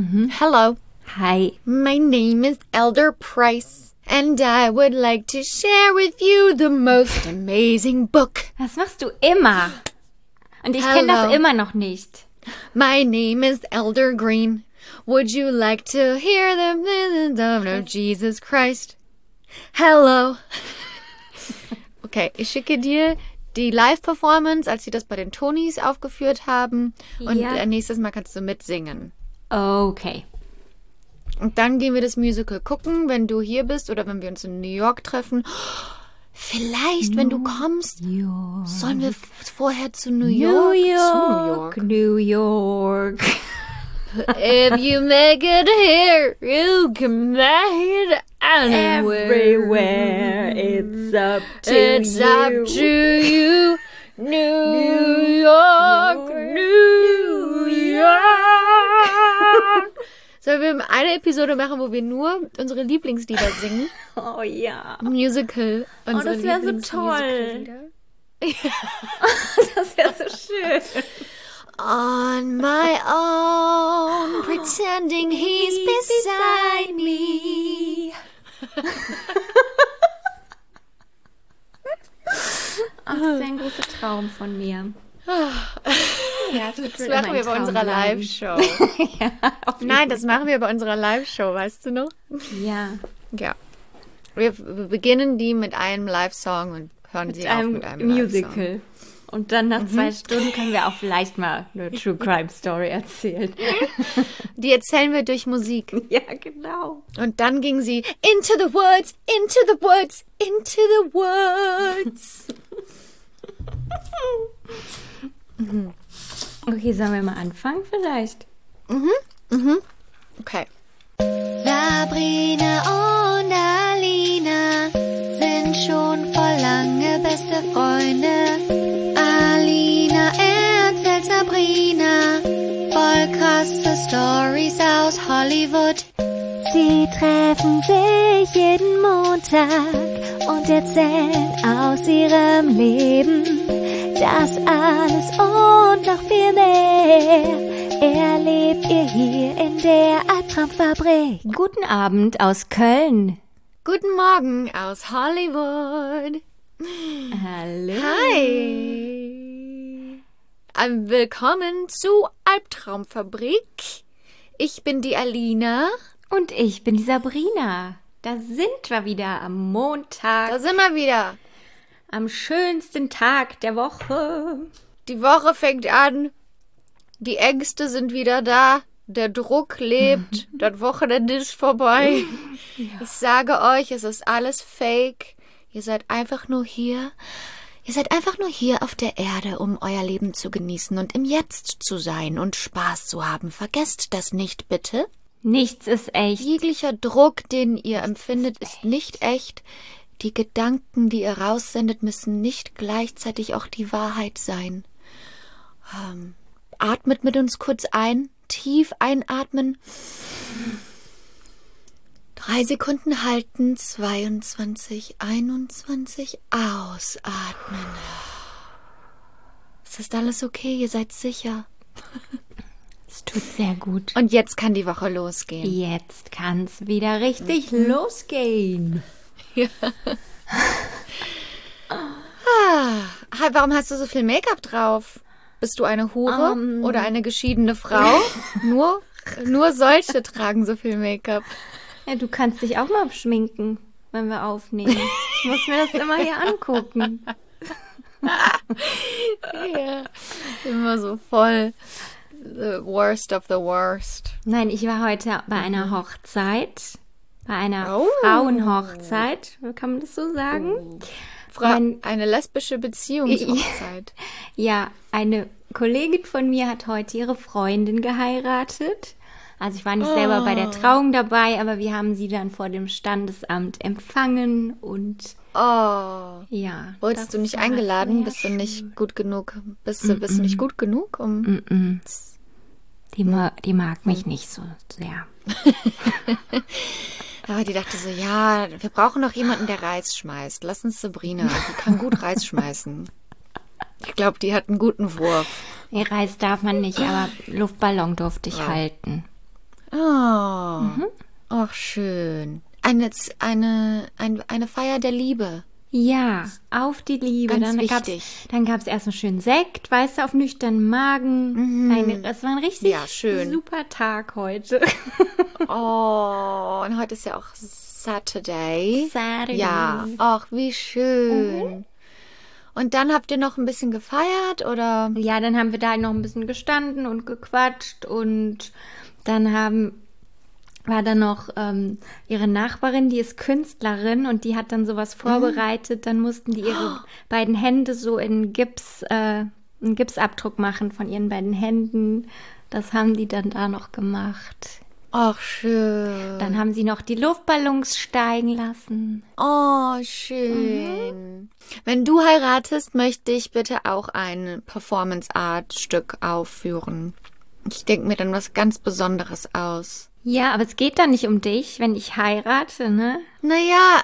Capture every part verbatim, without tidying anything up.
Hello. Hi. My name is Elder Price, and I would like to share with you the most amazing book. Das machst du immer. Und ich kenne das Hello. immer noch nicht. My name is Elder Green. Would you like to hear the of Jesus Christ? Hello. Okay, ich schicke dir die Live-Performance, als sie das bei den Tonys aufgeführt haben. Und Ja. äh, nächstes Mal kannst du mitsingen. Okay. Und dann gehen wir das Musical gucken, wenn du hier bist oder wenn wir uns in New York treffen. Vielleicht, wenn du kommst, York. sollen wir f- vorher zu New New York? York. Zu New York. If you make it here, you can make it anywhere. Everywhere. It's up to It's you. up to you. New York, New York. Sollen wir eine Episode machen, wo wir nur unsere Lieblingslieder singen? Oh ja. Musical. Unsere das wär so Lieblingsmusicallieder. Das wäre so schön. On my own, pretending he's beside me. Ach, das ist ein großer Traum von mir. Ja, das, Das machen wir bei unserer Live-Show. Ja, auf jeden Nein, das machen wir bei unserer Live-Show, weißt du noch? Ja, Ja. Wir, wir beginnen die mit einem Live-Song und hören sie mit auf einem mit einem Live-Song. Musical. Und dann nach zwei Stunden können wir auch vielleicht mal eine True Crime Story erzählen. Die erzählen wir durch Musik. Ja, genau. Und dann ging sie into the woods, into the woods, into the woods. Okay, sollen wir mal anfangen vielleicht? Okay. Sabrina und Alina sind schon vor lange beste Freunde. Alina erzählt Sabrina voll krasse Stories aus Hollywood. Sie treffen sich jeden Montag und erzählen aus ihrem Leben. Das alles und noch viel mehr erlebt ihr hier in der Albtraumfabrik. Guten Abend aus Köln. Guten Morgen aus Hollywood. Hallo. Hi. Ähm, Willkommen zu Albtraumfabrik. Ich bin die Alina. Und ich bin die Sabrina. Da sind wir wieder am Montag, Da sind wir wieder. am schönsten Tag der Woche. Die Woche fängt an. Die Ängste sind wieder da. Der Druck lebt. Das Wochenende ist vorbei. Ich sage euch, es ist alles fake. Ihr seid einfach nur hier. Ihr seid einfach nur hier auf der Erde, um euer Leben zu genießen und im Jetzt zu sein und Spaß zu haben. Vergesst das nicht, bitte. Nichts ist echt. Jeglicher Druck, den ihr empfindet, ist nicht echt. Die Gedanken, die ihr raussendet, müssen nicht gleichzeitig auch die Wahrheit sein. Ähm, atmet mit uns kurz ein. Tief einatmen. Drei Sekunden halten. zweiundzwanzig, einundzwanzig. Ausatmen. Ist das alles okay? Ihr seid sicher? Es tut sehr gut. Und jetzt kann die Woche losgehen. Jetzt kann's wieder richtig losgehen. Ah, warum hast du so viel Make-up drauf? Bist du eine Hure Ähm. oder eine geschiedene Frau? nur, nur solche tragen so viel Make-up. Ja, du kannst dich auch mal schminken, wenn wir aufnehmen. Ich muss mir das immer hier angucken. Ja, immer so voll. The worst of the worst. Nein, ich war heute bei einer Hochzeit. Bei einer Oh. Frauenhochzeit. Kann man das so sagen? Fra Mein- eine lesbische Beziehungshochzeit. Ja, eine Kollegin von mir hat heute ihre Freundin geheiratet. Also ich war nicht selber bei der Trauung dabei, aber wir haben sie dann vor dem Standesamt empfangen und Oh. ja. Wurdest das du nicht war eingeladen? sehr Bist du nicht gut genug? Bist du, bist du nicht gut genug? Um Mm-mm. Die, ma die mag mich nicht so sehr. Aber die dachte so, ja, wir brauchen noch jemanden, der Reis schmeißt. Lass uns Sabrina, die kann gut Reis schmeißen. Ich glaube, die hat einen guten Wurf. Nee, Reis darf man nicht, aber Luftballon durfte ich Ja. halten. Oh, mhm. Ach, schön. Eine, eine, eine, eine Feier der Liebe. Ja, auf die Liebe. Ganz dann wichtig. Gab's, dann gab es erst einen schönen Sekt, weißt du, auf nüchternen Magen. Mhm. Eine, das war ein richtig ja, schön. super Tag heute. Oh, und heute ist ja auch Saturday. Saturday. Ja, ach, wie schön. Mhm. Und dann habt ihr noch ein bisschen gefeiert, oder? Ja, dann haben wir da halt noch ein bisschen gestanden und gequatscht und dann haben... war dann noch ähm, ihre Nachbarin, die ist Künstlerin und die hat dann sowas vorbereitet. Mhm. Dann mussten die ihre oh. beiden Hände so in Gips, äh, einen Gipsabdruck machen von ihren beiden Händen. Das haben die dann da noch gemacht. Ach, schön. Dann haben sie noch die Luftballons steigen lassen. Oh, schön. Mhm. Wenn du heiratest, möchte ich bitte auch ein Performance-Art-Stück aufführen. Ich denke mir dann was ganz Besonderes aus. Ja, aber es geht da nicht um dich, wenn ich heirate, ne? Naja.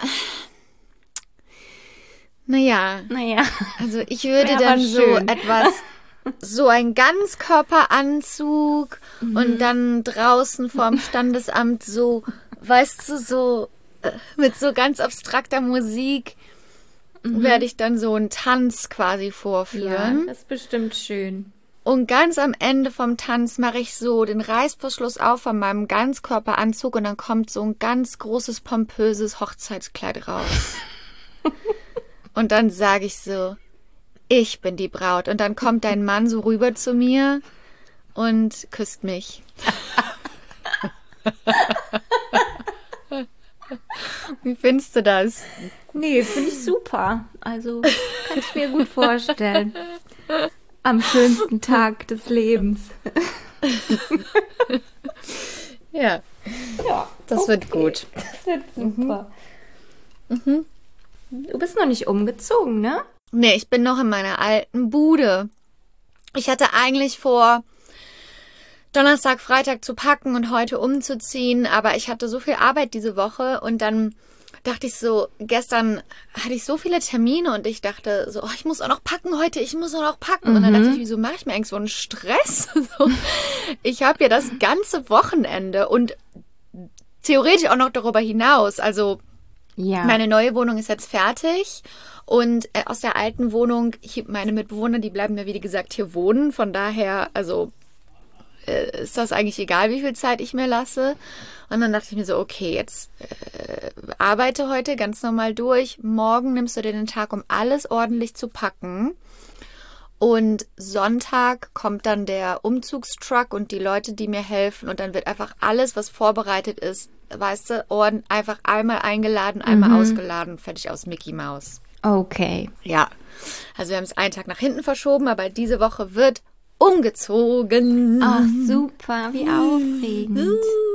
Naja. Naja. Also ich würde ja, dann so etwas, so ein Ganzkörperanzug mhm. und dann draußen vorm Standesamt so, weißt du, so mit so ganz abstrakter Musik mhm. werde ich dann so einen Tanz quasi vorführen. Ja, das ist bestimmt schön. Und ganz am Ende vom Tanz mache ich so den Reißverschluss auf von meinem Ganzkörperanzug und dann kommt so ein ganz großes, pompöses Hochzeitskleid raus. Und dann sage ich so, ich bin die Braut. Und dann kommt dein Mann so rüber zu mir und küsst mich. Wie findest du das? Nee, finde ich super. Also kann ich mir gut vorstellen. Am schönsten Tag des Lebens. Ja. Ja, das okay. wird gut. Das wird super. Mhm. Du bist noch nicht umgezogen, ne? Nee, ich bin noch in meiner alten Bude. Ich hatte eigentlich vor, Donnerstag, Freitag zu packen und heute umzuziehen, aber ich hatte so viel Arbeit diese Woche und dann dachte ich so, gestern hatte ich so viele Termine und ich dachte so, oh, ich muss auch noch packen heute, ich muss auch noch packen. Mhm. Und dann dachte ich, wieso mache ich mir eigentlich so einen Stress? So, ich habe ja das ganze Wochenende und theoretisch auch noch darüber hinaus. Also ja. Meine neue Wohnung ist jetzt fertig und äh, aus der alten Wohnung, ich, meine Mitbewohner, die bleiben ja wie gesagt hier wohnen. Von daher, also äh, ist das eigentlich egal, wie viel Zeit ich mir lasse. Und dann dachte ich mir so, okay, jetzt äh, arbeite heute ganz normal durch. Morgen nimmst du dir den Tag, um alles ordentlich zu packen. Und Sonntag kommt dann der Umzugstruck und die Leute, die mir helfen. Und dann wird einfach alles, was vorbereitet ist, weißt du, Orden einfach einmal eingeladen, einmal mhm. ausgeladen, fertig aus Mickey Mouse. Okay. Ja, also wir haben es einen Tag nach hinten verschoben, aber diese Woche wird umgezogen. Ach, super, wie aufregend.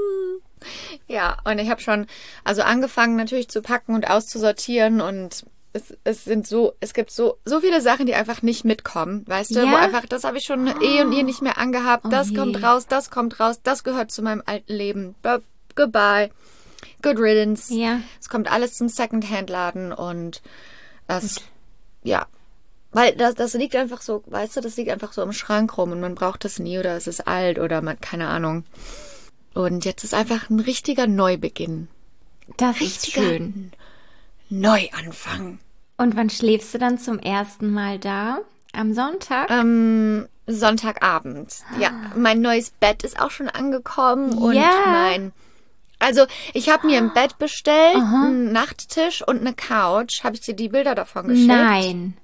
Ja, und ich habe schon also angefangen natürlich zu packen und auszusortieren und es, es sind so, es gibt so, so viele Sachen, die einfach nicht mitkommen, weißt du, ja? Wo einfach, das habe ich schon oh. eh und eh nicht mehr angehabt, das oh kommt raus, das kommt raus, das gehört zu meinem alten Leben. B- goodbye, good riddance. Ja. Es kommt alles zum Secondhand-Laden und das, Gut. ja, weil das, das liegt einfach so, weißt du, das liegt einfach so im Schrank rum und man braucht das nie oder es ist alt oder man, keine Ahnung. Und jetzt ist einfach ein richtiger Neubeginn. Das ist schön. Neuanfang. Und wann schläfst du dann zum ersten Mal da? Am Sonntag? Ähm, Sonntagabend. Ja, mein neues Bett ist auch schon angekommen. Und ja. mein... Also, ich habe mir ein Bett bestellt, Aha. einen Nachttisch und eine Couch. Habe ich dir die Bilder davon geschickt? Nein.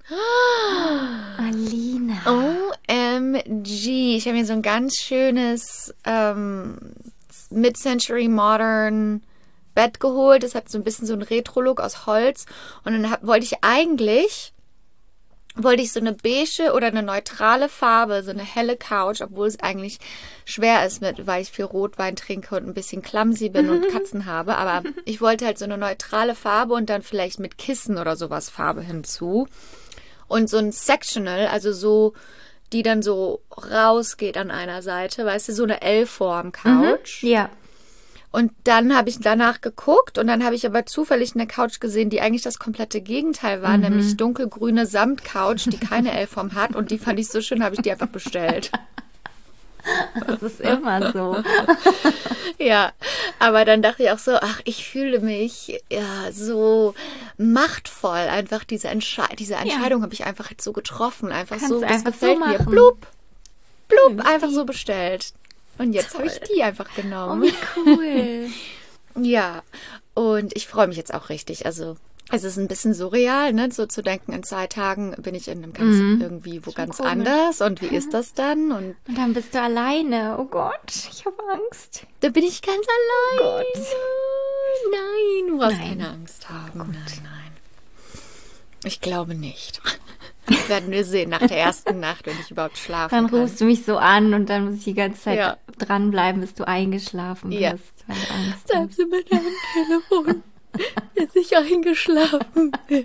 Alina. O M G. Ich habe mir so ein ganz schönes ähm, Mid-Century Modern Bett geholt. Das hat so ein bisschen so einen Retro-Look aus Holz. Und dann hab, wollte ich eigentlich, wollte ich so eine beige oder eine neutrale Farbe, so eine helle Couch, obwohl es eigentlich schwer ist, mit, weil ich viel Rotwein trinke und ein bisschen clumsy bin und Katzen habe. Aber ich wollte halt so eine neutrale Farbe und dann vielleicht mit Kissen oder sowas Farbe hinzu. Und so ein Sectional, also so, die dann so rausgeht an einer Seite, weißt du, so eine L-Form-Couch. Mhm, ja. Und dann habe ich danach geguckt und dann habe ich aber zufällig eine Couch gesehen, die eigentlich das komplette Gegenteil war, mhm. nämlich dunkelgrüne Samtcouch, die keine L-Form hat und die fand ich so schön, habe ich die einfach bestellt. Das ist immer so. Ja, aber dann dachte ich auch so, ach, ich fühle mich ja so machtvoll. Einfach diese, Entsche diese Entscheidung ja. habe ich einfach jetzt so getroffen. Einfach Kannst so, das einfach gefällt so mir. machen. Blub, blub, einfach so bestellt. Und jetzt habe ich die einfach genommen. Oh, wie cool. Ja, und ich freue mich jetzt auch richtig. Also es ist ein bisschen surreal, ne, so zu denken, in zwei Tagen bin ich in einem ganz, mhm. irgendwie wo Schon ganz komisch. anders. Und wie ist das dann? Und, und dann bist du alleine. Oh Gott, ich habe Angst. Da bin ich ganz allein. Oh Gott. Nein, du brauchst nein. keine Angst haben. Oh nein, nein. Ich glaube nicht. Das werden wir sehen nach der ersten Nacht, wenn ich überhaupt schlafen dann kann. Dann rufst du mich so an und dann muss ich die ganze Zeit ja. dranbleiben, bis du eingeschlafen bist. Ja. Weil du Angst Bleib sie mit am Telefon, bis ich eingeschlafen bin.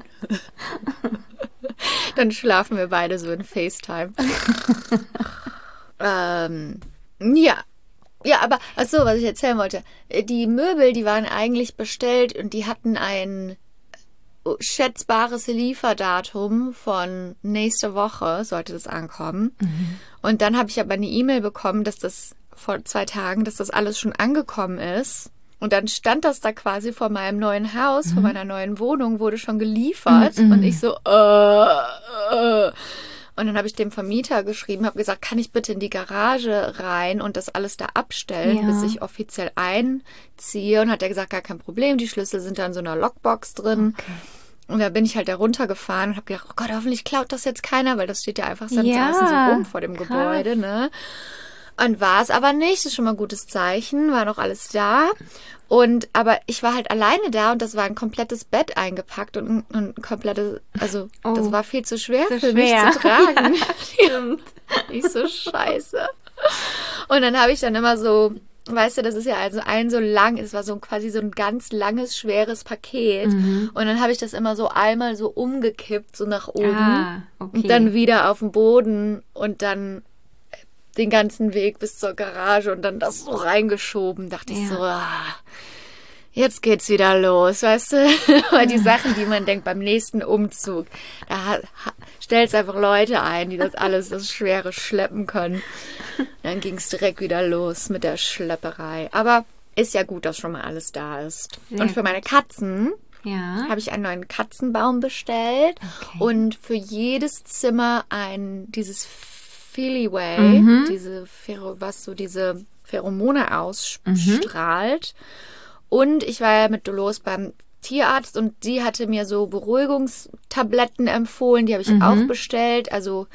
Dann schlafen wir beide so in FaceTime. ähm, ja. Ja, aber, ach so, was ich erzählen wollte. Die Möbel, die waren eigentlich bestellt und die hatten ein schätzbares Lieferdatum von nächste Woche, sollte das ankommen. Mhm. Und dann habe ich aber eine E-Mail bekommen, dass das vor zwei Tagen, dass das alles schon angekommen ist. Und dann stand das da quasi vor meinem neuen Haus, mhm. vor meiner neuen Wohnung, wurde schon geliefert. Mhm. Und ich so, äh, äh. Und dann habe ich dem Vermieter geschrieben, habe gesagt, kann ich bitte in die Garage rein und das alles da abstellen, ja. bis ich offiziell einziehe. Und hat er gesagt, gar kein Problem, die Schlüssel sind da in so einer Lockbox drin. Okay. Und da bin ich halt da runtergefahren und habe gedacht, oh Gott, hoffentlich klaut das jetzt keiner, weil das steht ja einfach sonst ja, so rum vor dem krass. Gebäude, ne? Und war es aber nicht, das ist schon mal ein gutes Zeichen, war noch alles da. Und, aber ich war halt alleine da und das war ein komplettes Bett eingepackt und ein, und ein komplettes, also oh, das war viel zu schwer so für schwer. mich zu tragen. Ja, ich so scheiße. Und dann habe ich dann immer so, weißt du, das ist ja also ein so lang, es war so quasi so ein ganz langes, schweres Paket. Mhm. Und dann habe ich das immer so einmal so umgekippt, so nach oben. Ah, okay. Und dann wieder auf den Boden und dann den ganzen Weg bis zur Garage und dann das so reingeschoben. Dachte ja. ich so, ah, jetzt geht's wieder los, weißt du? Aber die Sachen, die man denkt beim nächsten Umzug, da stellst einfach Leute ein, die das alles, das Schwere schleppen können. Dann ging's direkt wieder los mit der Schlepperei. Aber ist ja gut, dass schon mal alles da ist. Sehr und für meine Katzen ja. habe ich einen neuen Katzenbaum bestellt okay. und für jedes Zimmer ein, dieses Feelyway, mhm. diese Phero, was so diese Pheromone ausstrahlt. Mhm. Und ich war ja mit Dolores beim Tierarzt und die hatte mir so Beruhigungstabletten empfohlen, die habe ich mhm. auch bestellt. Also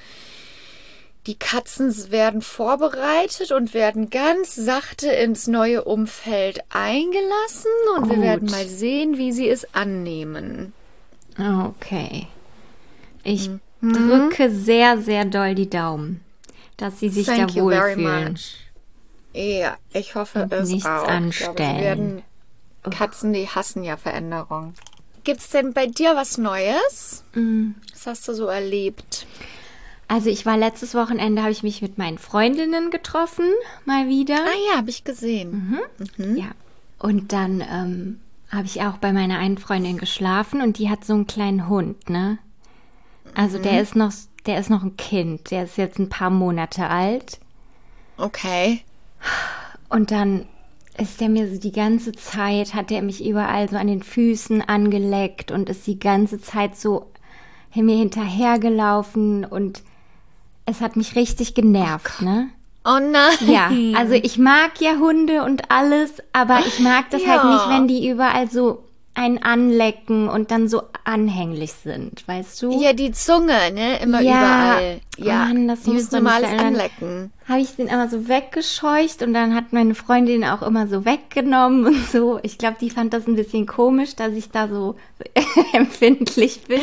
die Katzen werden vorbereitet und werden ganz sachte ins neue Umfeld eingelassen und Gut. wir werden mal sehen, wie sie es annehmen. Okay. Ich mhm. drücke sehr, sehr doll die Daumen, dass sie sich Thank da wohlfühlen. Much. Ja, ich hoffe und es nichts auch. anstellen. Ich glaube, sie werden Katzen, die hassen ja Veränderung. Gibt's denn bei dir was Neues? Mm. Was hast du so erlebt? Also ich war letztes Wochenende, habe ich mich mit meinen Freundinnen getroffen, mal wieder. Ah ja, habe ich gesehen. Mhm. Mhm. Ja. Und dann ähm, habe ich auch bei meiner einen Freundin geschlafen und die hat so einen kleinen Hund, ne? Also mhm. der ist noch, der ist noch ein Kind, der ist jetzt ein paar Monate alt. Okay. Und dann ist der mir so die ganze Zeit, hat der mich überall so an den Füßen angeleckt und ist die ganze Zeit so mir hinterhergelaufen und es hat mich richtig genervt, oh ne? Oh nein. Ja, also ich mag ja Hunde und alles, aber ich mag das ja. halt nicht, wenn die überall so einen anlecken und dann so anhänglich sind, weißt du? Ja, die Zunge, ne? Immer ja, überall. Ja, Mann, das die muss müssen immer alles anlecken. Habe ich den immer so weggescheucht und dann hat meine Freundin auch immer so weggenommen und so. Ich glaube, die fand das ein bisschen komisch, dass ich da so empfindlich bin.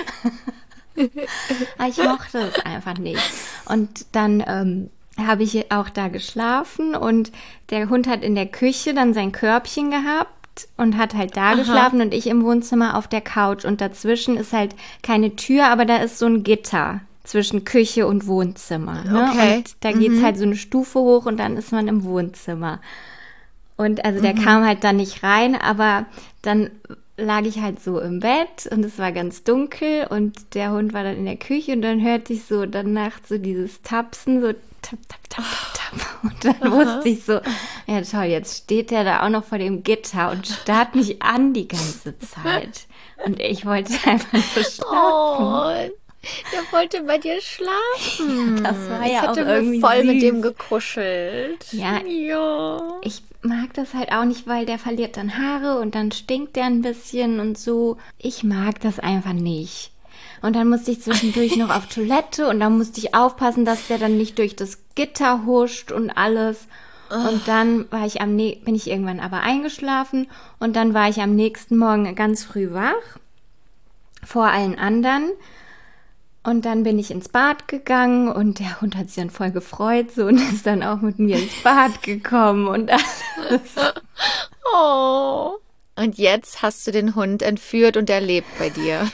Aber ich mochte es einfach nicht. Und dann ähm, habe ich auch da geschlafen und der Hund hat in der Küche dann sein Körbchen gehabt und hat halt da Aha. geschlafen und ich im Wohnzimmer auf der Couch und dazwischen ist halt keine Tür, aber da ist so ein Gitter zwischen Küche und Wohnzimmer. Ne? Okay. Und da geht's mhm. halt so eine Stufe hoch und dann ist man im Wohnzimmer. Und also der mhm. kam halt da nicht rein, aber dann lag ich halt so im Bett und es war ganz dunkel und der Hund war dann in der Küche und dann hörte ich so dann nachts so dieses Tapsen, so tap, tap, tap, tap, tap. Und dann wusste ich so, ja toll, jetzt steht der da auch noch vor dem Gitter und starrt mich an die ganze Zeit. Und ich wollte einfach nur schlafen. Oh, der wollte bei dir schlafen. Das war ich ja auch hätte irgendwie voll süß. mit dem gekuschelt. Ja, ja. Ich mag das halt auch nicht, weil der verliert dann Haare und dann stinkt der ein bisschen und so. Ich mag das einfach nicht. Und dann musste ich zwischendurch noch auf Toilette und dann musste ich aufpassen, dass der dann nicht durch das Gitter huscht und alles. Und dann war ich am ne- bin ich irgendwann aber eingeschlafen und dann war ich am nächsten Morgen ganz früh wach vor allen anderen. Und dann bin ich ins Bad gegangen und der Hund hat sich dann voll gefreut so und ist dann auch mit mir ins Bad gekommen und alles. Oh. Und jetzt hast du den Hund entführt und er lebt bei dir.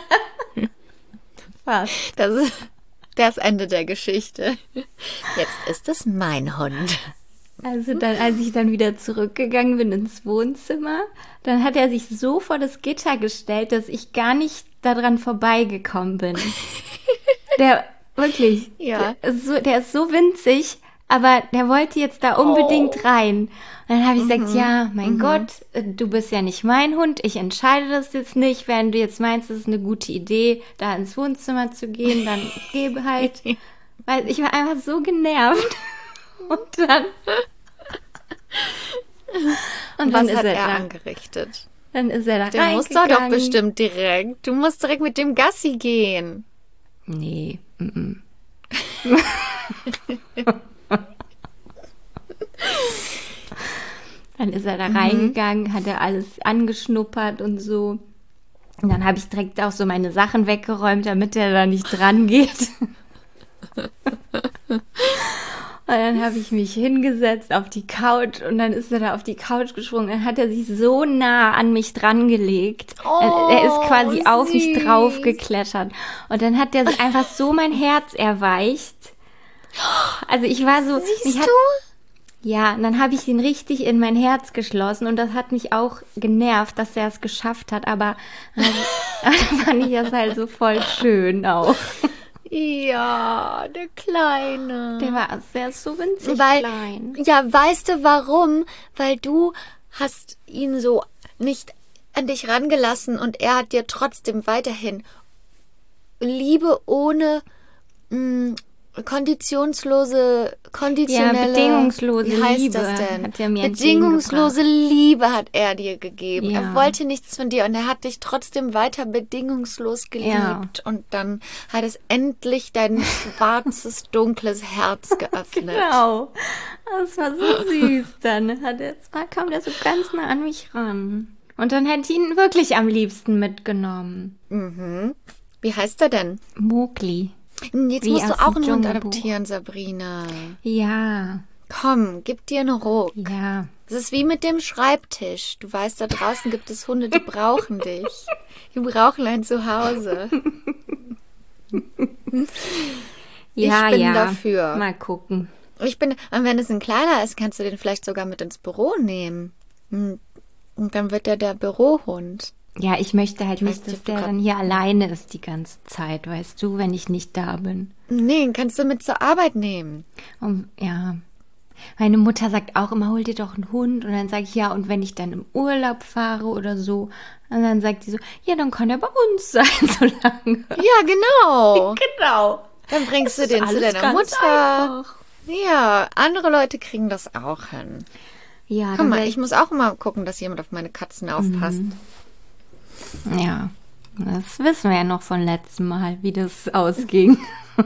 Was? Das ist das Ende der Geschichte. Jetzt ist es mein Hund. Also dann, als ich dann wieder zurückgegangen bin ins Wohnzimmer, dann hat er sich so vor das Gitter gestellt, dass ich gar nicht daran vorbeigekommen bin. Der, wirklich, Ja. der ist so, der ist so winzig, aber der wollte jetzt da unbedingt Oh. rein. Und dann habe ich gesagt, Mhm. ja, mein Mhm. Gott, du bist ja nicht mein Hund, ich entscheide das jetzt nicht. Wenn du jetzt meinst, es ist eine gute Idee, da ins Wohnzimmer zu gehen, dann gebe halt. Weil ich war einfach so genervt. Und dann... Und dann Was ist hat er, er da. angerichtet? Dann ist er da Der muss doch reingegangen. doch bestimmt direkt. Du musst direkt mit dem Gassi gehen. Nee. Mm-mm. Dann ist er da reingegangen, hat er alles angeschnuppert und so. Und dann habe ich direkt auch so meine Sachen weggeräumt, damit er da nicht dran geht. Und dann habe ich mich hingesetzt auf die Couch und dann ist er da auf die Couch gesprungen. Dann hat er sich so nah an mich dran gelegt. Oh, er ist quasi auf mich süß. drauf geklettert. Und dann hat er einfach so mein Herz erweicht. Also ich war so... Siehst mich hat, du? Ja, und dann habe ich ihn richtig in mein Herz geschlossen und das hat mich auch genervt, dass er es geschafft hat. Aber also, fand ich das halt so voll schön auch. Ja, der Kleine. Der war sehr so winzig Weil, klein. ja, weißt du warum? Weil du hast ihn so nicht an dich rangelassen und er hat dir trotzdem weiterhin Liebe ohne mh, konditionslose, konditionelle, Ja, bedingungslose wie heißt Liebe das denn? hat er mir bedingungslose Liebe hat er dir gegeben. Ja. Er wollte nichts von dir und er hat dich trotzdem weiter bedingungslos geliebt. Ja. Und dann hat es endlich dein schwarzes, dunkles Herz geöffnet. Genau. Das war so süß. Dann hat er, zwar kam der so ganz nah an mich ran. Und dann hätte ich ihn wirklich am liebsten mitgenommen. Mhm. Wie heißt er denn? Mowgli. Jetzt Wie musst du aus auch dem einen Hund Dschungelbuch. adoptieren, Sabrina. Ja, Komm, gib dir einen Ruck. ja. Es ist wie mit dem Schreibtisch. Du weißt, da draußen gibt es Hunde, die brauchen dich. Die brauchen ein Zuhause. Ja, bin ja. dafür. Mal gucken. Ich bin, und wenn es ein kleiner ist, kannst du den vielleicht sogar mit ins Büro nehmen. Hm. Und dann wird er der Bürohund. Ja, ich möchte halt weiß nicht, nicht, dass ob du der grad- dann hier alleine ist die ganze Zeit, weißt du, wenn ich nicht da bin. Nee, den kannst du mit zur Arbeit nehmen. Und, ja. Meine Mutter sagt auch immer, hol dir doch einen Hund. Und dann sage ich, ja, und wenn ich dann im Urlaub fahre oder so. Und dann sagt sie so, ja, dann kann er bei uns sein, so lange. Ja, genau. Genau. Dann bringst du den zu Alles deiner ganz Mutter. einfach. Ja, andere Leute kriegen das auch hin. Ja, Guck dann mal, wär ich muss auch immer gucken, dass jemand auf meine Katzen aufpasst. Ja, das wissen wir ja noch von letztem Mal, wie das ausging.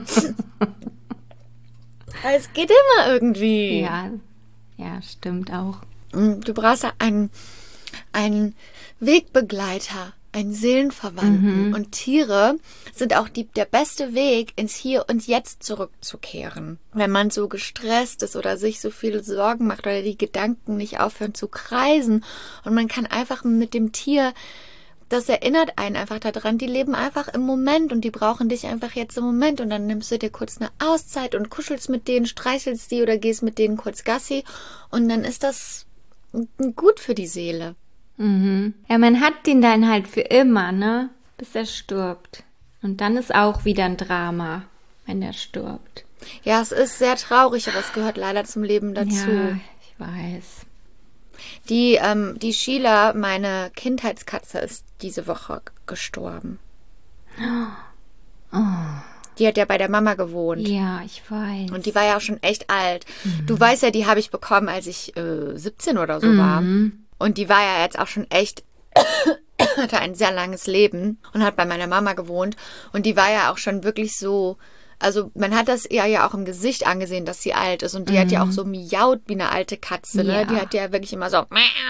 Es geht immer irgendwie. Ja, ja, stimmt auch. Du brauchst ja einen, einen Wegbegleiter, einen Seelenverwandten. Und Tiere sind auch die, der beste Weg, ins Hier und Jetzt zurückzukehren. Wenn man so gestresst ist oder sich so viele Sorgen macht oder die Gedanken nicht aufhören zu kreisen und man kann einfach mit dem Tier, das erinnert einen einfach daran, die leben einfach im Moment und die brauchen dich einfach jetzt im Moment und dann nimmst du dir kurz eine Auszeit und kuschelst mit denen, streichelst die oder gehst mit denen kurz Gassi und dann ist das gut für die Seele. Mhm. Ja, man hat den dann halt für immer, ne? Bis er stirbt. Und dann ist auch wieder ein Drama, wenn er stirbt. Ja, es ist sehr traurig, aber es gehört leider zum Leben dazu. Ja, ich weiß. Die, ähm, die Sheila, meine Kindheitskatze, ist diese Woche gestorben. Oh. Die hat ja bei der Mama gewohnt. Ja, ich weiß. Und die war ja auch schon echt alt. Mhm. Du weißt ja, die habe ich bekommen, als ich äh, siebzehn oder so mhm. war. Und die war ja jetzt auch schon echt, hatte ein sehr langes Leben und hat bei meiner Mama gewohnt. Und die war ja auch schon wirklich so, also man hat das ihr ja auch im Gesicht angesehen, dass sie alt ist. Und die mhm. hat ja auch so miaut wie eine alte Katze. Ne? Ja. Die hat ja wirklich immer so.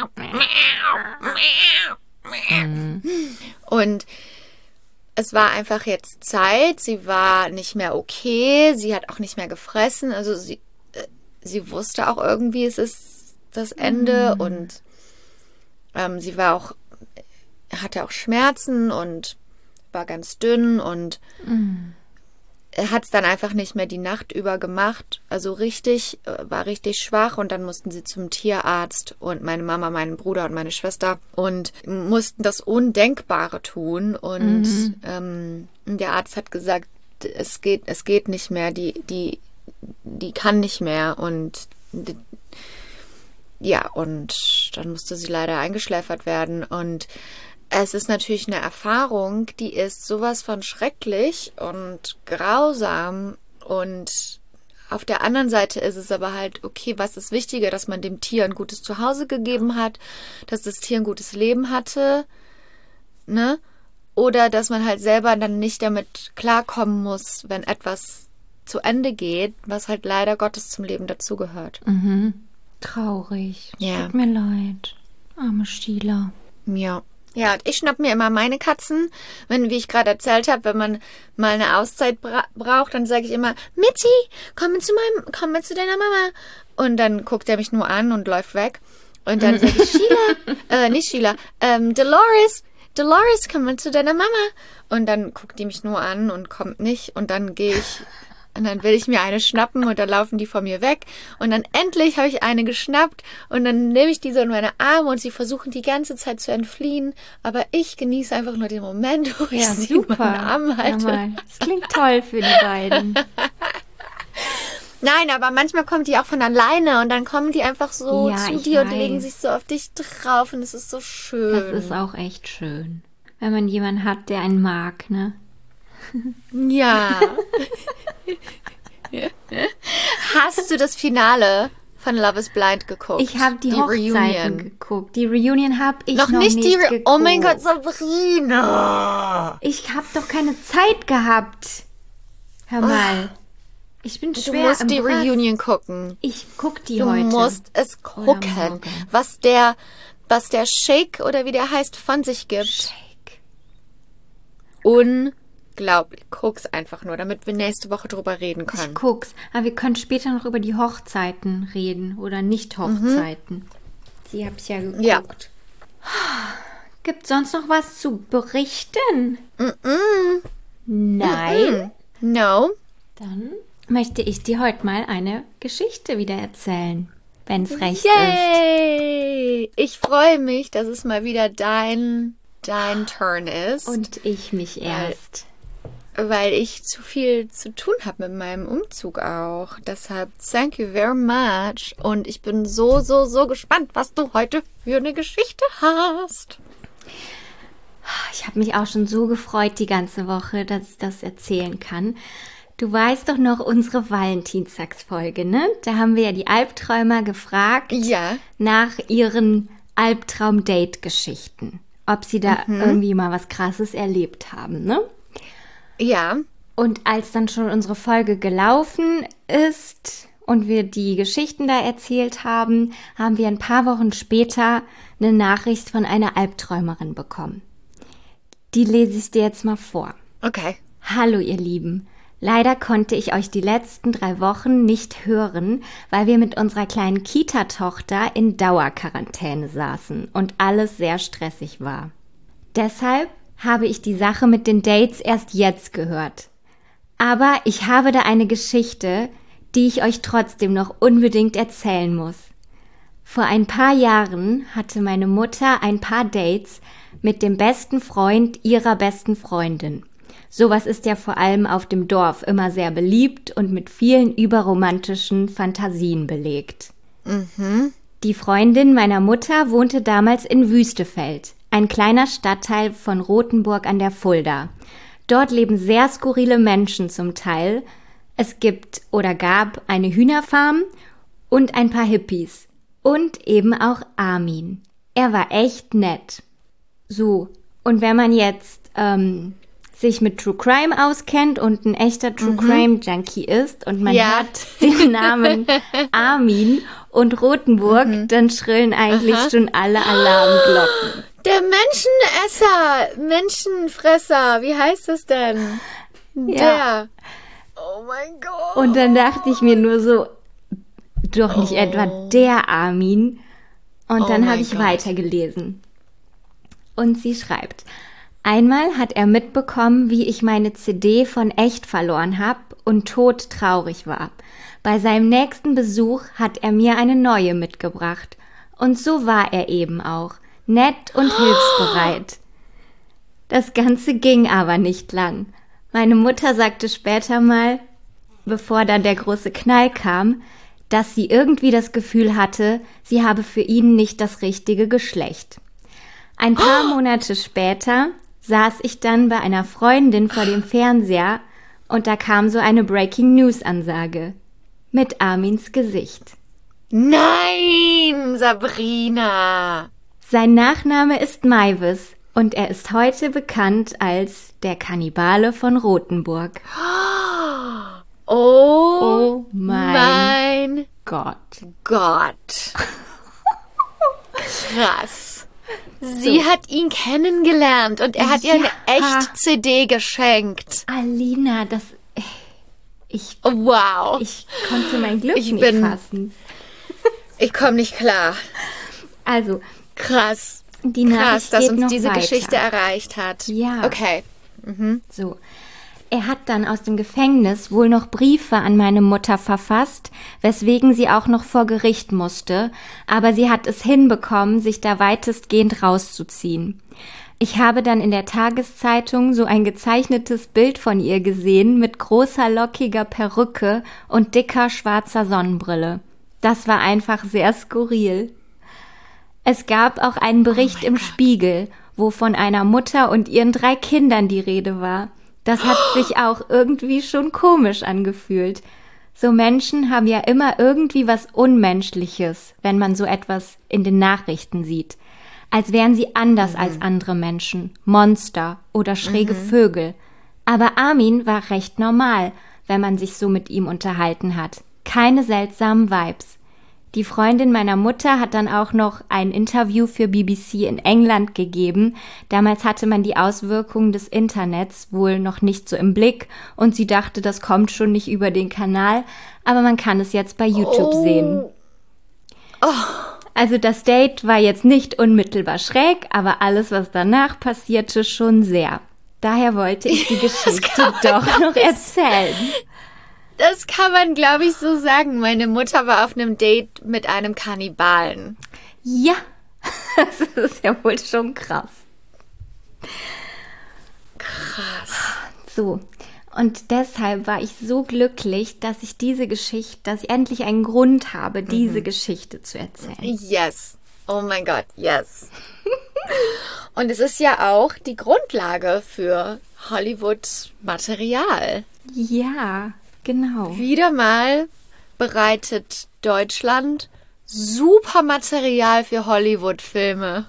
Mhm. Und es war einfach jetzt Zeit. Sie war nicht mehr okay. Sie hat auch nicht mehr gefressen. Also sie, äh, sie wusste auch irgendwie, es ist das Ende. Mhm. Und ähm, sie war auch, hatte auch Schmerzen und war ganz dünn und mhm. hat es dann einfach nicht mehr die Nacht über gemacht. Also richtig, war richtig schwach und dann mussten sie zum Tierarzt und meine Mama, meinen Bruder und meine Schwester und mussten das Undenkbare tun. Und mhm. ähm, der Arzt hat gesagt, es geht, es geht nicht mehr, die, die, die kann nicht mehr. Und die, ja, und dann musste sie leider eingeschläfert werden. Und es ist natürlich eine Erfahrung, die ist sowas von schrecklich und grausam. Und auf der anderen Seite ist es aber halt, okay, was ist wichtiger, dass man dem Tier ein gutes Zuhause gegeben hat, dass das Tier ein gutes Leben hatte, ne? Oder dass man halt selber dann nicht damit klarkommen muss, wenn etwas zu Ende geht, was halt leider Gottes zum Leben dazugehört. Mhm. Traurig. Ja. Tut mir leid. Arme Sheila. Ja. Ja, ich schnapp mir immer meine Katzen, wenn, wie ich gerade erzählt habe, wenn man mal eine Auszeit bra- braucht, dann sage ich immer, Mitty, komm mit zu meinem, komm mit zu deiner Mama. Und dann guckt er mich nur an und läuft weg. Und dann sage ich, Sheila, äh, nicht Sheila, ähm, Dolores, Dolores, komm mit zu deiner Mama. Und dann guckt die mich nur an und kommt nicht. Und dann gehe ich, und dann will ich mir eine schnappen und dann laufen die vor mir weg. Und dann endlich habe ich eine geschnappt und dann nehme ich die so in meine Arme und sie versuchen die ganze Zeit zu entfliehen. Aber ich genieße einfach nur den Moment, wo ich ja, sie super. in meinen Armen halte. Ja, das klingt toll für die beiden. Nein, aber manchmal kommen die auch von alleine und dann kommen die einfach so ja, zu dir weiß. und legen sich so auf dich drauf und es ist so schön. Das ist auch echt schön, wenn man jemanden hat, der einen mag, ne? Ja. Hast du das Finale von Love is Blind geguckt? Ich habe die, die Hochzeiten Reunion. geguckt. Die Reunion habe ich noch, noch nicht, nicht die Re- geguckt. Oh mein Gott, Sabrina! Ich habe doch keine Zeit gehabt. Hör mal. Oh. Ich bin schwer Du musst im die Brass. Reunion gucken. Ich guck die du heute. Du musst es gucken. Was der, was der Shake oder wie der heißt von sich gibt. Shake. Unglaublich. Guck's einfach nur, damit wir nächste Woche drüber reden können. Ich guck's. Aber wir können später noch über die Hochzeiten reden oder Nicht-Hochzeiten. Mhm. Die hab ich ja geguckt. Ja. Gibt sonst noch was zu berichten? Mm-mm. Nein. Mm-mm. No. Dann möchte ich dir heute mal eine Geschichte wieder erzählen, wenn es recht Yay! ist. Ich freue mich, dass es mal wieder dein, dein Turn ist. Und ich mich erst. Weil, weil ich zu viel zu tun habe mit meinem Umzug auch. Deshalb thank you very much. Und ich bin so, so, so gespannt, was du heute für eine Geschichte hast. Ich habe mich auch schon so gefreut die ganze Woche, dass ich das erzählen kann. Du weißt doch noch unsere Valentinstagsfolge, ne? Da haben wir ja die Albträumer gefragt ja. nach ihren Albtraum-Date-Geschichten. Ob sie da mhm. irgendwie mal was Krasses erlebt haben, ne? Ja. Und als dann schon unsere Folge gelaufen ist und wir die Geschichten da erzählt haben, haben wir ein paar Wochen später eine Nachricht von einer Albträumerin bekommen. Die lese ich dir jetzt mal vor. Okay. Hallo ihr Lieben. Leider konnte ich euch die letzten drei Wochen nicht hören, weil wir mit unserer kleinen Kita-Tochter in Dauerquarantäne saßen und alles sehr stressig war. Deshalb habe ich die Sache mit den Dates erst jetzt gehört. Aber ich habe da eine Geschichte, die ich euch trotzdem noch unbedingt erzählen muss. Vor ein paar Jahren hatte meine Mutter ein paar Dates mit dem besten Freund ihrer besten Freundin. Sowas ist ja vor allem auf dem Dorf immer sehr beliebt und mit vielen überromantischen Fantasien belegt. Mhm. Die Freundin meiner Mutter wohnte damals in Wüstefeld, ein kleiner Stadtteil von Rothenburg an der Fulda. Dort leben sehr skurrile Menschen zum Teil. Es gibt oder gab eine Hühnerfarm und ein paar Hippies. Und eben auch Armin. Er war echt nett. So, und wenn man jetzt ähm, sich mit True Crime auskennt und ein echter True Mhm. Crime Junkie ist und man Ja. hat den Namen Armin und Rothenburg, Mhm. dann schrillen eigentlich Aha. schon alle Alarmglocken. Der Menschenesser, Menschenfresser, wie heißt es denn? Ja. Der. Oh mein Gott. Und dann dachte ich mir nur so, doch nicht Oh. etwa der Armin. Und Oh dann habe mein ich Gott. weitergelesen. Und sie schreibt, einmal hat er mitbekommen, wie ich meine C D von Echt verloren habe und todtraurig war. Bei seinem nächsten Besuch hat er mir eine neue mitgebracht. Und so war er eben auch, nett und hilfsbereit. Das Ganze ging aber nicht lang. Meine Mutter sagte später mal, bevor dann der große Knall kam, dass sie irgendwie das Gefühl hatte, sie habe für ihn nicht das richtige Geschlecht. Ein paar Monate später saß ich dann bei einer Freundin vor dem Fernseher und da kam so eine Breaking News Ansage mit Armins Gesicht. Nein, Sabrina. Sein Nachname ist Maivis und er ist heute bekannt als der Kannibale von Rothenburg. Oh, Oh mein mein Gott. Gott. Krass. Sie hat ihn kennengelernt und er hat ihr eine Ja. Echt-C D geschenkt. Alina, das... Ich, Wow. ich konnte mein Glück Ich nicht bin- fassen. Ich komme nicht klar. Also, Krass. die Krass, Nachricht dass geht uns noch diese weiter. Geschichte erreicht hat. Ja. Okay. So. Er hat dann aus dem Gefängnis wohl noch Briefe an meine Mutter verfasst, weswegen sie auch noch vor Gericht musste, aber sie hat es hinbekommen, sich da weitestgehend rauszuziehen. Ich habe dann in der Tageszeitung so ein gezeichnetes Bild von ihr gesehen mit großer lockiger Perücke und dicker schwarzer Sonnenbrille. Das war einfach sehr skurril. Es gab auch einen Bericht im Spiegel, wo von einer Mutter und ihren drei Kindern die Rede war. Das hat sich auch irgendwie schon komisch angefühlt. So Menschen haben ja immer irgendwie was Unmenschliches, wenn man so etwas in den Nachrichten sieht. Als wären sie anders Mhm. als andere Menschen, Monster oder schräge Vögel. Aber Armin war recht normal, wenn man sich so mit ihm unterhalten hat. Keine seltsamen Vibes. Die Freundin meiner Mutter hat dann auch noch ein Interview für B B C in England gegeben. Damals hatte man die Auswirkungen des Internets wohl noch nicht so im Blick und sie dachte, das kommt schon nicht über den Kanal, aber man kann es jetzt bei YouTube Oh. sehen. Also das Date war jetzt nicht unmittelbar schräg, aber alles, was danach passierte, schon sehr. Daher wollte ich die Geschichte kann man doch noch erzählen. Das kann man, glaube ich, so sagen. Meine Mutter war auf einem Date mit einem Kannibalen. Ja, das ist ja wohl schon krass. Krass. So, und deshalb war ich so glücklich, dass ich diese Geschichte, dass ich endlich einen Grund habe, diese Geschichte zu erzählen. Yes. Oh mein Gott, yes. Und es ist ja auch die Grundlage für Hollywood-Material. Ja, genau. Wieder mal bereitet Deutschland super Material für Hollywood-Filme.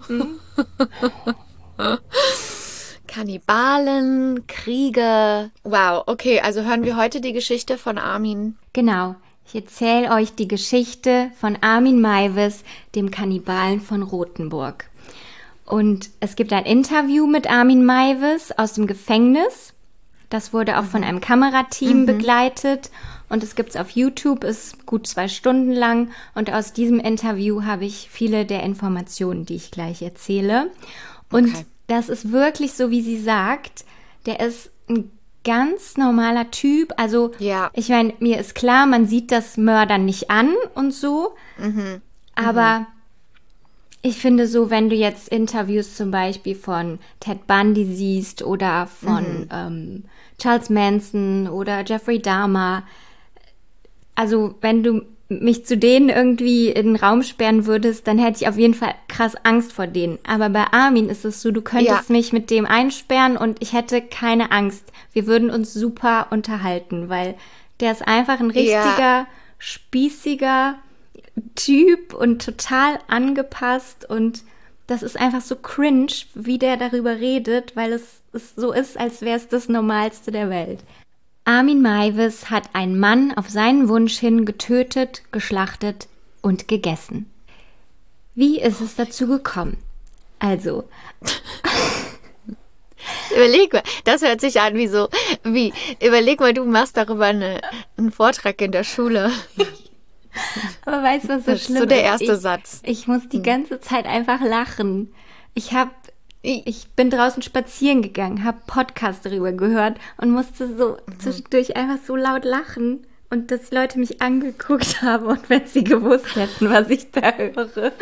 Kannibalen, Kriege. Wow, okay, also hören wir heute die Geschichte von Armin. Genau. Ich erzähle euch die Geschichte von Armin Maivis, dem Kannibalen von Rothenburg. Und es gibt ein Interview mit Armin Maivis aus dem Gefängnis. Das wurde auch von einem Kamerateam begleitet und es gibt's auf YouTube, ist gut zwei Stunden lang und aus diesem Interview habe ich viele der Informationen, die ich gleich erzähle. Und Okay. das ist wirklich so, wie sie sagt, der ist ein ganz normaler Typ. Also Ja. ich meine, mir ist klar, man sieht das Mördern nicht an und so, aber Ich finde so, wenn du jetzt Interviews zum Beispiel von Ted Bundy siehst oder von mhm. ähm, Charles Manson oder Jeffrey Dahmer, also wenn du mich zu denen irgendwie in den Raum sperren würdest, dann hätte ich auf jeden Fall krass Angst vor denen. Aber bei Armin ist es so, du könntest ja. mich mit dem einsperren und ich hätte keine Angst. Wir würden uns super unterhalten, weil der ist einfach ein richtiger, ja. spießiger Typ und total angepasst und das ist einfach so cringe, wie der darüber redet, weil es, es so ist, als wäre es das Normalste der Welt. Armin Meiwes hat einen Mann auf seinen Wunsch hin getötet, geschlachtet und gegessen. Wie ist es dazu gekommen? Also... Überleg mal, das hört sich an wie so, wie, überleg mal, du machst darüber eine, einen Vortrag in der Schule. Aber weißt du, was so das schlimm ist? So der erste ich, Satz. Ich muss die ganze Zeit einfach lachen. Ich hab, ich bin draußen spazieren gegangen, habe Podcast darüber gehört und musste so mhm. zwischendurch einfach so laut lachen und dass die Leute mich angeguckt haben und wenn sie gewusst hätten, was ich da höre.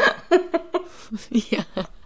Ja.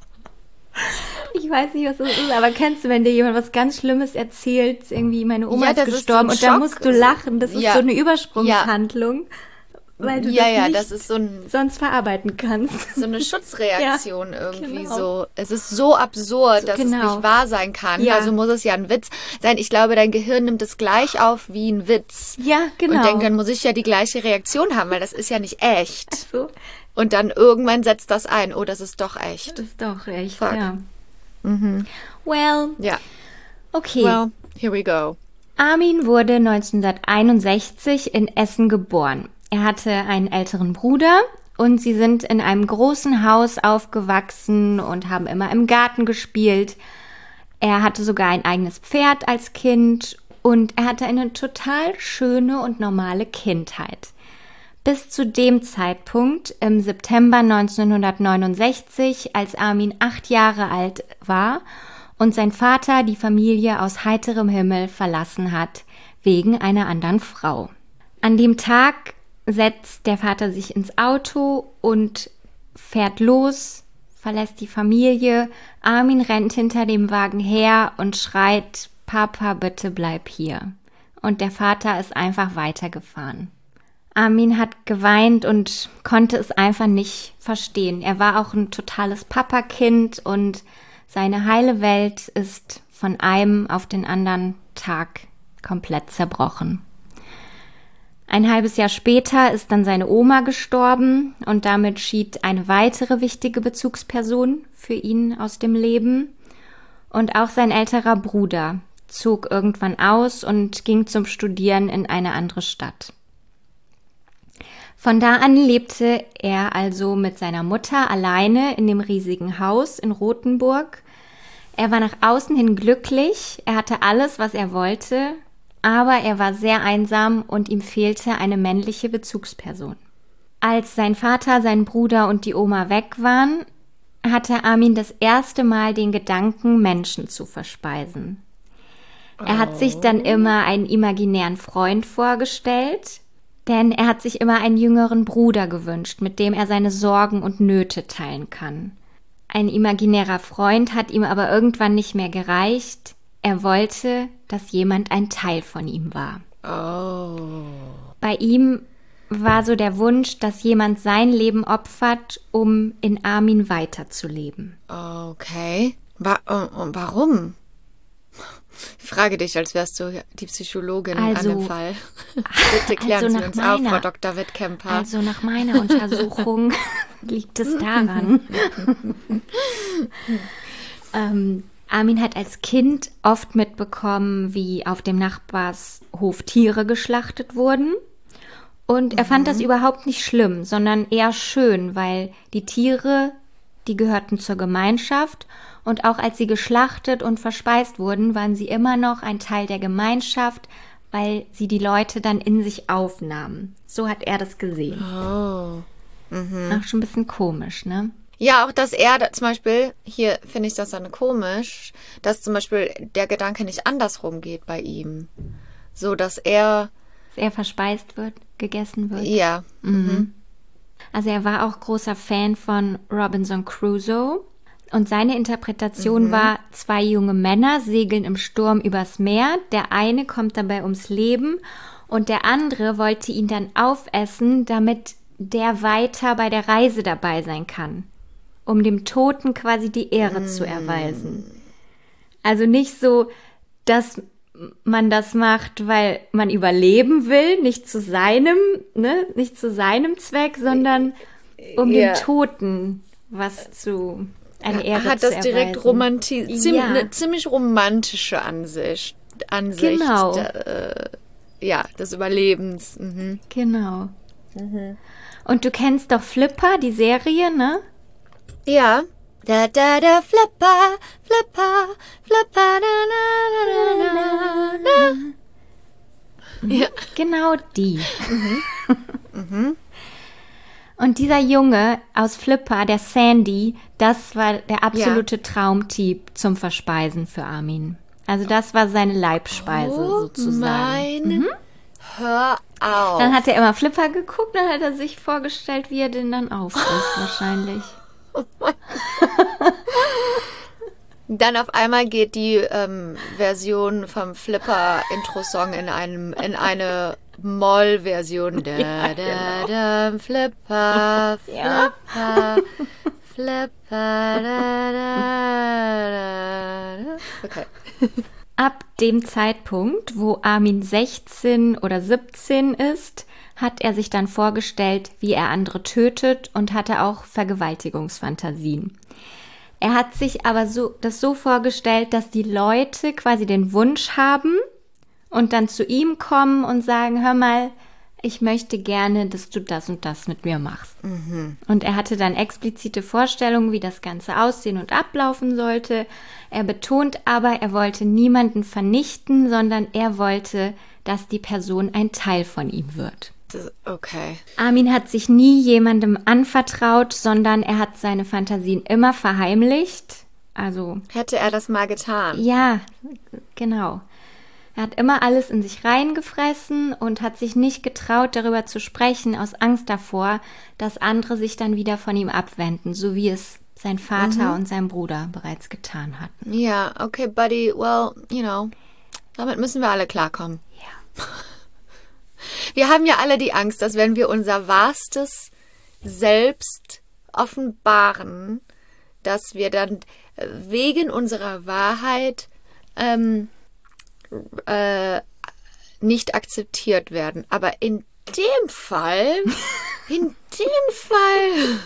Ich weiß nicht, was das ist, aber kennst du, wenn dir jemand was ganz Schlimmes erzählt, irgendwie meine Oma ja, ist gestorben ist so und da musst du lachen, das ist ja. so eine Übersprungshandlung. Ja. Weil du ja, das ja, nicht das ist so ein, sonst verarbeiten kannst. So eine Schutzreaktion ja, irgendwie genau. so. Es ist so absurd, so, dass genau. es nicht wahr sein kann. Ja. Also muss es ja ein Witz sein. Ich glaube, dein Gehirn nimmt es gleich auf wie ein Witz. Ja, genau. Und denkt, dann muss ich ja die gleiche Reaktion haben, weil das ist ja nicht echt. Ach so. Und dann irgendwann setzt das ein. Oh, das ist doch echt. Das ist doch echt, Fuck. ja. Mhm. Well. Ja. Okay. Well, here we go. Armin wurde neunzehnhunderteinundsechzig in Essen geboren. Er hatte einen älteren Bruder und sie sind in einem großen Haus aufgewachsen und haben immer im Garten gespielt. Er hatte sogar ein eigenes Pferd als Kind und er hatte eine total schöne und normale Kindheit. Bis zu dem Zeitpunkt, im September neunzehnhundertneunundsechzig, als Armin acht Jahre alt war und sein Vater die Familie aus heiterem Himmel verlassen hat, wegen einer anderen Frau. An dem Tag setzt der Vater sich ins Auto und fährt los, verlässt die Familie. Armin rennt hinter dem Wagen her und schreit, Papa, bitte bleib hier. Und der Vater ist einfach weitergefahren. Armin hat geweint und konnte es einfach nicht verstehen. Er war auch ein totales Papakind und seine heile Welt ist von einem auf den anderen Tag komplett zerbrochen. Ein halbes Jahr später ist dann seine Oma gestorben und damit schied eine weitere wichtige Bezugsperson für ihn aus dem Leben. Und auch sein älterer Bruder zog irgendwann aus und ging zum Studieren in eine andere Stadt. Von da an lebte er also mit seiner Mutter alleine in dem riesigen Haus in Rothenburg. Er war nach außen hin glücklich, er hatte alles, was er wollte, aber er war sehr einsam und ihm fehlte eine männliche Bezugsperson. Als sein Vater, sein Bruder und die Oma weg waren, hatte Armin das erste Mal den Gedanken, Menschen zu verspeisen. Er hat sich dann immer einen imaginären Freund vorgestellt, denn er hat sich immer einen jüngeren Bruder gewünscht, mit dem er seine Sorgen und Nöte teilen kann. Ein imaginärer Freund hat ihm aber irgendwann nicht mehr gereicht. Er wollte, dass jemand ein Teil von ihm war. Oh. Bei ihm war so der Wunsch, dass jemand sein Leben opfert, um in Armin weiterzuleben. Okay. Wa- und warum? Ich frage dich, als wärst du die Psychologin also, an dem Fall. Bitte klären also Sie uns meiner, auf, Frau Doktor Wittkemper. Also nach meiner Untersuchung liegt es daran. ähm, Armin hat als Kind oft mitbekommen, wie auf dem Nachbarshof Tiere geschlachtet wurden. Und er mhm. fand das überhaupt nicht schlimm, sondern eher schön, weil die Tiere, die gehörten zur Gemeinschaft. Und auch als sie geschlachtet und verspeist wurden, waren sie immer noch ein Teil der Gemeinschaft, weil sie die Leute dann in sich aufnahmen. So hat er das gesehen. Oh. Mhm. Auch schon ein bisschen komisch, ne? Ja, auch dass er da, zum Beispiel, hier finde ich das dann komisch, dass zum Beispiel der Gedanke nicht andersrum geht bei ihm. So, dass er... Dass er verspeist wird, gegessen wird. Ja. Mhm. Also er war auch großer Fan von Robinson Crusoe. Und seine Interpretation mhm. war, zwei junge Männer segeln im Sturm übers Meer. Der eine kommt dabei ums Leben und der andere wollte ihn dann aufessen, damit der weiter bei der Reise dabei sein kann, um dem Toten quasi die Ehre mm. zu erweisen. Also nicht so, dass man das macht, weil man überleben will, nicht zu seinem, ne, nicht zu seinem Zweck, sondern um ja. dem Toten was zu, eine Ehre hat zu das erweisen. direkt romanti- ziem- ja. eine ziemlich romantische Ansicht, Ansicht genau. der, äh, ja, des Überlebens. Mhm. Genau. Mhm. Und du kennst doch Flipper, die Serie, ne? Ja. Da, da, da, Flipper, Flipper, Flipper, da, da, da, da, da. Mhm. Ja. Genau die. Mhm. mhm. Und dieser Junge aus Flipper, der Sandy, das war der absolute ja. Traumtyp zum Verspeisen für Armin. Also das war seine Leibspeise oh, sozusagen. Mein mhm. Hör auf. Dann hat er immer Flipper geguckt, dann hat er sich vorgestellt, wie er den dann auffrisst wahrscheinlich. Oh mein Gott. Dann auf einmal geht die ähm, Version vom Flipper-Intro-Song in einem in eine Moll-Version. Da, ja, da, genau. da, Flipper, Flipper, ja. Flipper, da, da, da, da. Okay. Ab dem Zeitpunkt, wo Armin sechzehn oder siebzehn ist, hat er sich dann vorgestellt, wie er andere tötet und hatte auch Vergewaltigungsfantasien. Er hat sich aber so, das so vorgestellt, dass die Leute quasi den Wunsch haben und dann zu ihm kommen und sagen, hör mal, ich möchte gerne, dass du das und das mit mir machst. Mhm. Und er hatte dann explizite Vorstellungen, wie das Ganze aussehen und ablaufen sollte. Er betont aber, er wollte niemanden vernichten, sondern er wollte, dass die Person ein Teil von ihm wird. Okay. Armin hat sich nie jemandem anvertraut, sondern er hat seine Fantasien immer verheimlicht. Also hätte er das mal getan? Ja, genau. Er hat immer alles in sich reingefressen und hat sich nicht getraut, darüber zu sprechen, aus Angst davor, dass andere sich dann wieder von ihm abwenden, so wie es sein Vater mhm. und sein Bruder bereits getan hatten. Ja, okay, Buddy, well, you know, damit müssen wir alle klarkommen. Ja. Wir haben ja alle die Angst, dass wenn wir unser wahrstes Selbst offenbaren, dass wir dann wegen unserer Wahrheit ähm, äh, nicht akzeptiert werden. Aber in dem Fall, in dem Fall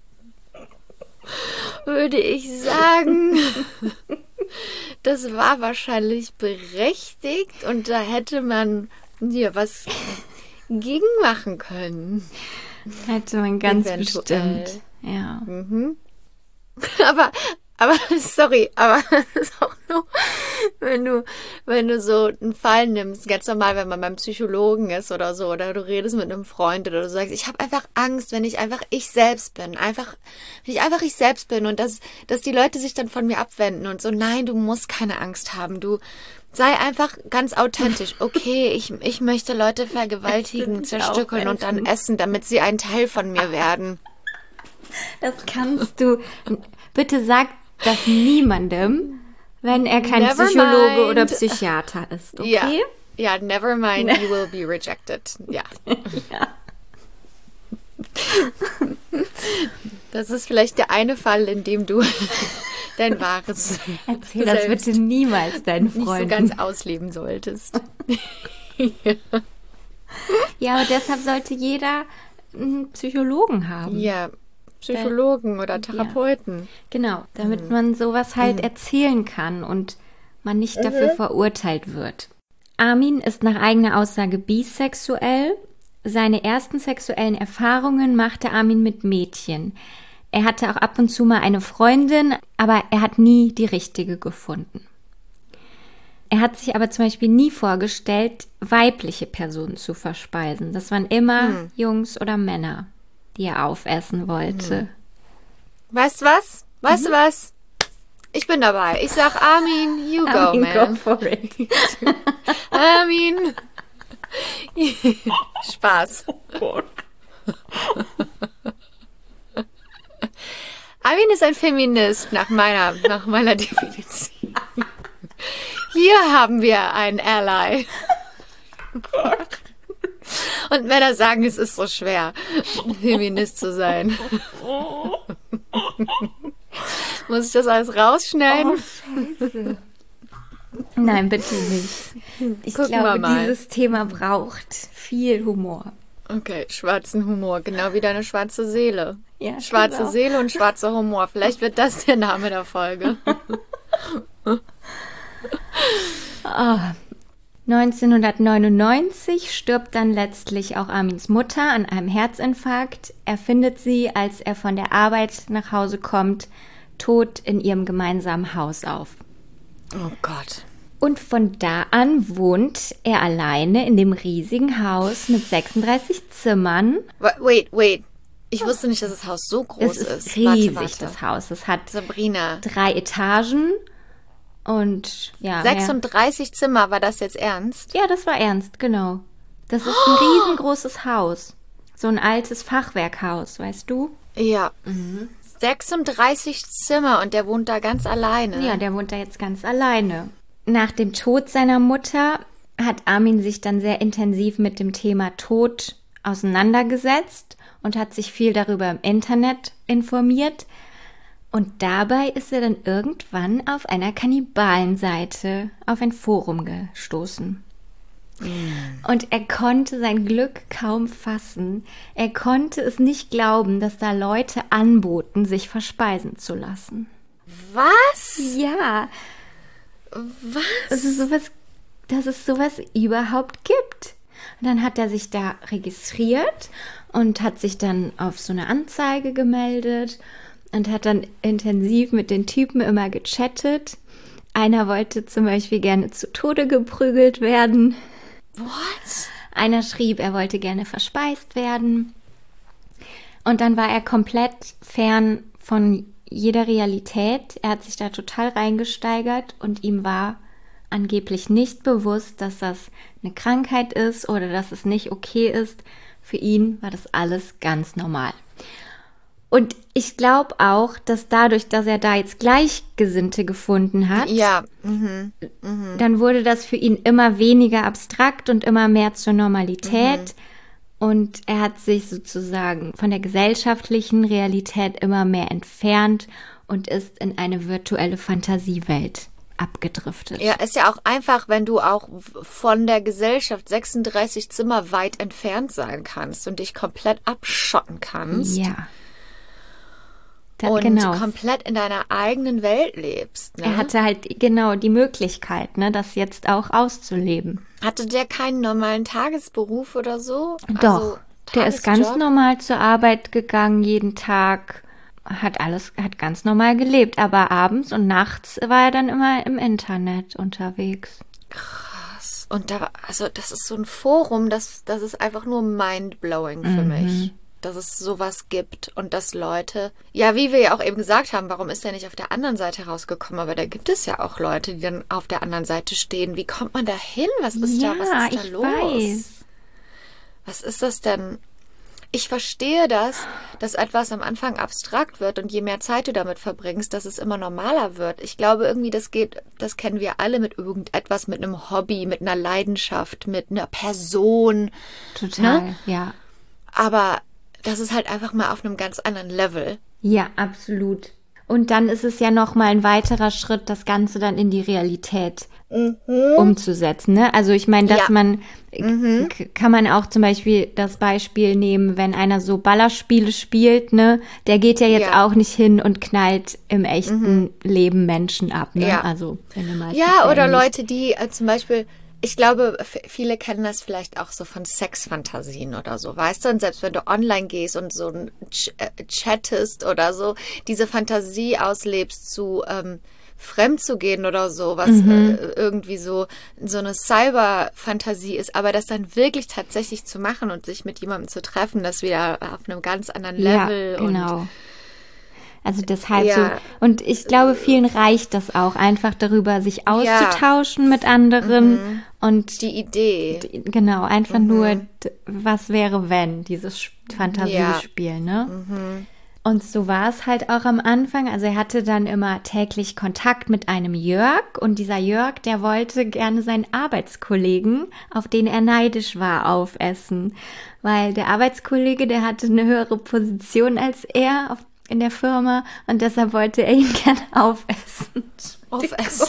würde ich sagen, das war wahrscheinlich berechtigt und da hätte man ja was gegen machen können. Hätte man ganz eventuell. Bestimmt. Ja. Mhm. Aber, aber, sorry, aber das ist auch nur, wenn du, wenn du so einen Fall nimmst, ganz normal, wenn man beim Psychologen ist oder so, oder du redest mit einem Freund oder du sagst, ich habe einfach Angst, wenn ich einfach ich selbst bin, einfach, wenn ich einfach ich selbst bin und dass, dass die Leute sich dann von mir abwenden und so, nein, du musst keine Angst haben, du sei einfach ganz authentisch. Okay, ich, ich möchte Leute vergewaltigen, zerstückeln und dann essen, damit sie ein Teil von mir werden. Das kannst du. Bitte sag das niemandem, wenn er kein Never Psychologe mind. Oder Psychiater ist, okay? Ja, ja, never mind, you will be rejected. Ja. Ja. Das ist vielleicht der eine Fall, in dem du dein wahres Erzähl das bitte niemals deinen Freunden. Nicht so ganz ausleben solltest. Ja. Ja, aber deshalb sollte jeder einen Psychologen haben. Ja, Psychologen oder Therapeuten. Ja. Genau, damit mhm. man sowas halt mhm. erzählen kann und man nicht mhm. dafür verurteilt wird. Armin ist nach eigener Aussage bisexuell. Seine ersten sexuellen Erfahrungen machte Armin mit Mädchen. Er hatte auch ab und zu mal eine Freundin, aber er hat nie die richtige gefunden. Er hat sich aber zum Beispiel nie vorgestellt, weibliche Personen zu verspeisen. Das waren immer hm. Jungs oder Männer, die er aufessen wollte. Hm. Weißt du was? Weißt mhm. du was? Ich bin dabei. Ich sag, Armin, you Armin, go, man. Go for it. Armin. Spaß. Oh Gott. Armin ist ein Feminist nach meiner, nach meiner Definition. Hier haben wir einen Ally. Und Männer sagen, es ist so schwer, Feminist zu sein. Muss ich das alles rausschneiden? Oh, Scheiße. Nein, bitte nicht. Ich Gucken wir glaube, mal. dieses Thema braucht viel Humor. Okay, schwarzen Humor, genau wie deine schwarze Seele. Ja, Schwarze genau. Seele und schwarzer Humor. Vielleicht wird das der Name der Folge. Oh. neunzehnhundertneunundneunzig stirbt dann letztlich auch Armins Mutter an einem Herzinfarkt. Er findet sie, als er von der Arbeit nach Hause kommt, tot in ihrem gemeinsamen Haus auf. Oh Gott. Und von da an wohnt er alleine in dem riesigen Haus mit sechsunddreißig Zimmern. Wait, wait. Ich wusste nicht, dass das Haus so groß Es ist ist. riesig, Warte, warte. das Haus. Es hat Sabrina. drei Etagen und ja. sechsunddreißig Zimmer, war das jetzt ernst? Ja, das war ernst, genau. Das ist ein riesengroßes Haus. So ein altes Fachwerkhaus, weißt du? Ja. sechsunddreißig Zimmer und der wohnt da ganz alleine. Ja, der wohnt da jetzt ganz alleine. Nach dem Tod seiner Mutter hat Armin sich dann sehr intensiv mit dem Thema Tod auseinandergesetzt und hat sich viel darüber im Internet informiert. Und dabei ist er dann irgendwann auf einer Kannibalenseite auf ein Forum gestoßen. Und er konnte sein Glück kaum fassen. Er konnte es nicht glauben, dass da Leute anboten, sich verspeisen zu lassen. Was? Ja, Was? dass es sowas, dass es sowas überhaupt gibt. Und dann hat er sich da registriert und hat sich dann auf so eine Anzeige gemeldet und hat dann intensiv mit den Typen immer gechattet. Einer wollte zum Beispiel gerne zu Tode geprügelt werden. What? Einer schrieb, er wollte gerne verspeist werden. Und dann war er komplett fern von jeder Realität. Er hat sich da total reingesteigert und ihm war angeblich nicht bewusst, dass das eine Krankheit ist oder dass es nicht okay ist. Für ihn war das alles ganz normal. Und ich glaube auch, dass dadurch, dass er da jetzt Gleichgesinnte gefunden hat, Ja. Mhm. dann wurde das für ihn immer weniger abstrakt und immer mehr zur Normalität. Und er hat sich sozusagen von der gesellschaftlichen Realität immer mehr entfernt und ist in eine virtuelle Fantasiewelt abgedriftet. Ja, ist ja auch einfach, wenn du auch von der Gesellschaft sechsunddreißig Zimmer weit entfernt sein kannst und dich komplett abschotten kannst. Ja. Da, Und genau. komplett in deiner eigenen Welt lebst. Ne? Er hatte halt genau die Möglichkeit, ne, das jetzt auch auszuleben. Hatte der keinen normalen Tagesberuf oder so? Doch, Also, der ist ganz Tagesjob? normal zur Arbeit gegangen, jeden Tag, hat alles, hat ganz normal gelebt, aber abends und nachts war er dann immer im Internet unterwegs. Krass. Und da, also das ist so ein Forum, das, das ist einfach nur mindblowing für Mhm. mich. Dass es sowas gibt und dass Leute, ja, wie wir ja auch eben gesagt haben, warum ist der nicht auf der anderen Seite rausgekommen? Aber da gibt es ja auch Leute, die dann auf der anderen Seite stehen. Wie kommt man da hin? Was ist ja, da, was ist da ich los? weiß. Was ist das denn? Ich verstehe das, dass etwas am Anfang abstrakt wird und je mehr Zeit du damit verbringst, dass es immer normaler wird. Ich glaube irgendwie, das geht, das kennen wir alle mit irgendetwas, mit einem Hobby, mit einer Leidenschaft, mit einer Person. Total, Ne? ja. Aber das ist halt einfach mal auf einem ganz anderen Level. Ja, absolut. Und dann ist es ja noch mal ein weiterer Schritt, das Ganze dann in die Realität umzusetzen. Ne? Also ich meine, dass Ja. man, k- kann man auch zum Beispiel das Beispiel nehmen, wenn einer so Ballerspiele spielt, ne, der geht ja jetzt Ja. auch nicht hin und knallt im echten Leben Menschen ab. Ne? Ja. Also in den meisten Ja, oder Fällen nicht. Leute, die äh, zum Beispiel, ich glaube, f- viele kennen das vielleicht auch so von Sexfantasien oder so, weißt du? Und selbst wenn du online gehst und so ein Ch äh, chattest oder so, diese Fantasie auslebst zu ähm, fremd zu gehen oder so, was äh, irgendwie so so eine Cyber-Fantasie ist, aber das dann wirklich tatsächlich zu machen und sich mit jemandem zu treffen, das wieder auf einem ganz anderen Level Ja, genau. und Also deshalb Ja. so. Und ich glaube, vielen reicht das auch, einfach darüber sich auszutauschen mit anderen und die Idee. d- genau, einfach nur, d- was wäre wenn, dieses Sch- Fantasiespiel, ne? Und so war es halt auch am Anfang. Also er hatte dann immer täglich Kontakt mit einem Jörg und dieser Jörg, der wollte gerne seinen Arbeitskollegen, auf den er neidisch war, aufessen. Weil der Arbeitskollege, der hatte eine höhere Position als er auf, in der Firma und deshalb wollte er ihn gerne aufessen. Aufessen?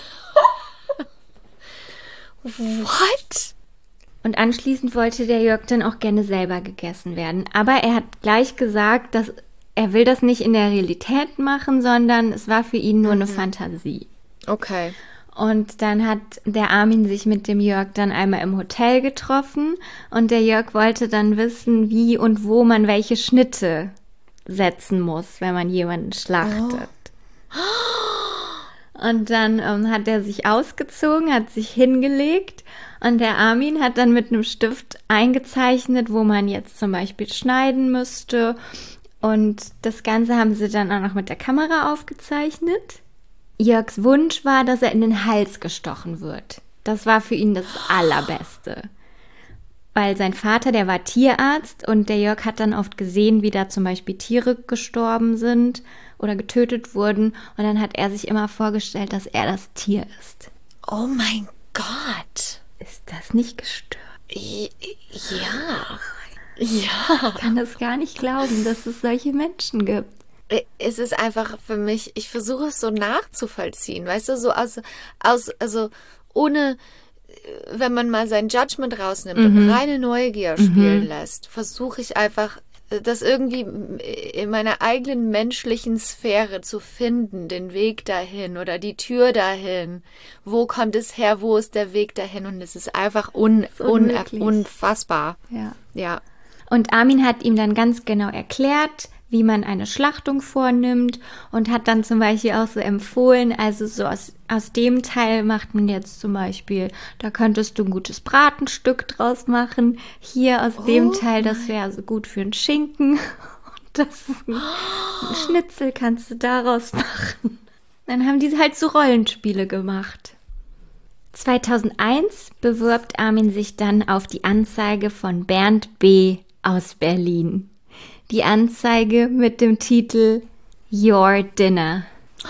What? Und anschließend wollte der Jörg dann auch gerne selber gegessen werden. Aber er hat gleich gesagt, dass er will das nicht in der Realität machen, sondern es war für ihn nur mhm. eine Fantasie. Okay. Und dann hat der Armin sich mit dem Jörg dann einmal im Hotel getroffen und der Jörg wollte dann wissen, wie und wo man welche Schnitte setzen muss, wenn man jemanden schlachtet. Oh. Und dann ähm, hat er sich ausgezogen, hat sich hingelegt und der Armin hat dann mit einem Stift eingezeichnet, wo man jetzt zum Beispiel schneiden müsste. Und das Ganze haben sie dann auch noch mit der Kamera aufgezeichnet. Jörgs Wunsch war, dass er in den Hals gestochen wird. Das war für ihn das Allerbeste. Weil sein Vater, der war Tierarzt und der Jörg hat dann oft gesehen, wie da zum Beispiel Tiere gestorben sind oder getötet wurden. Und dann hat er sich immer vorgestellt, dass er das Tier ist. Oh mein Gott. Ist das nicht gestört? Ja. Ja. Ich kann das gar nicht glauben, dass es solche Menschen gibt. Es ist einfach für mich, ich versuche es so nachzuvollziehen, weißt du, so aus, aus also ohne, wenn man mal sein Judgment rausnimmt mhm. und reine Neugier spielen mhm. lässt, versuche ich einfach, das irgendwie in meiner eigenen menschlichen Sphäre zu finden, den Weg dahin oder die Tür dahin. Wo kommt es her, wo ist der Weg dahin? Und es ist einfach un, ist un, unfassbar. Ja. Ja. Und Armin hat ihm dann ganz genau erklärt, wie man eine Schlachtung vornimmt und hat dann zum Beispiel auch so empfohlen, also so aus, aus dem Teil macht man jetzt zum Beispiel, da könntest du ein gutes Bratenstück draus machen, hier aus oh dem Teil, das wäre so gut für einen Schinken und das ist ein, ein Schnitzel kannst du daraus machen. Dann haben die halt so Rollenspiele gemacht. zweitausendeins bewirbt Armin sich dann auf die Anzeige von Bernd B. aus Berlin. Die Anzeige mit dem Titel Your Dinner.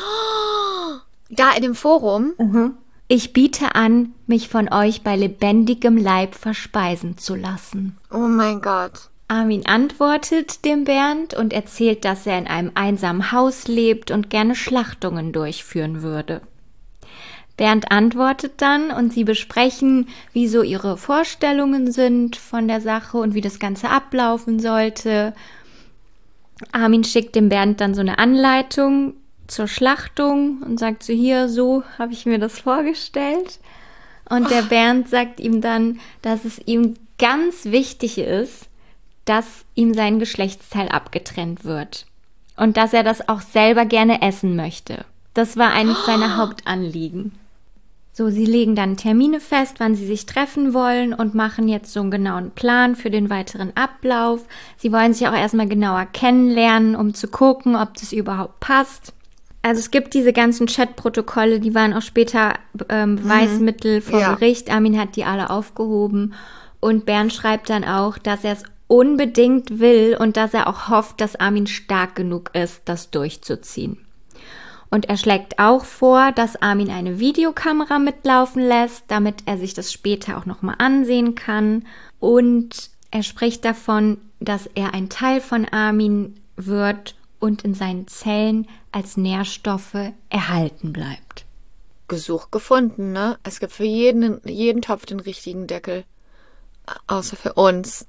Da in dem Forum? Mhm. Ich biete an, mich von euch bei lebendigem Leib verspeisen zu lassen. Oh mein Gott. Armin antwortet dem Bernd und erzählt, dass er in einem einsamen Haus lebt und gerne Schlachtungen durchführen würde. Bernd antwortet dann und sie besprechen, wie so ihre Vorstellungen sind von der Sache und wie das Ganze ablaufen sollte. Armin schickt dem Bernd dann so eine Anleitung zur Schlachtung und sagt so, hier, so habe ich mir das vorgestellt. Und der Bernd sagt ihm dann, dass es ihm ganz wichtig ist, dass ihm sein Geschlechtsteil abgetrennt wird. Und dass er das auch selber gerne essen möchte. Das war eines seiner Hauptanliegen. So, sie legen dann Termine fest, wann sie sich treffen wollen und machen jetzt so einen genauen Plan für den weiteren Ablauf. Sie wollen sich auch erstmal genauer kennenlernen, um zu gucken, ob das überhaupt passt. Also es gibt diese ganzen Chatprotokolle, die waren auch später ähm, Beweismittel vor ja. Gericht. Armin hat die alle aufgehoben und Bernd schreibt dann auch, dass er es unbedingt will und dass er auch hofft, dass Armin stark genug ist, das durchzuziehen. Und er schlägt auch vor, dass Armin eine Videokamera mitlaufen lässt, damit er sich das später auch nochmal ansehen kann. Und er spricht davon, dass er ein Teil von Armin wird und in seinen Zellen als Nährstoffe erhalten bleibt. Gesucht gefunden, ne? Es gibt für jeden, jeden Topf den richtigen Deckel. Außer für uns.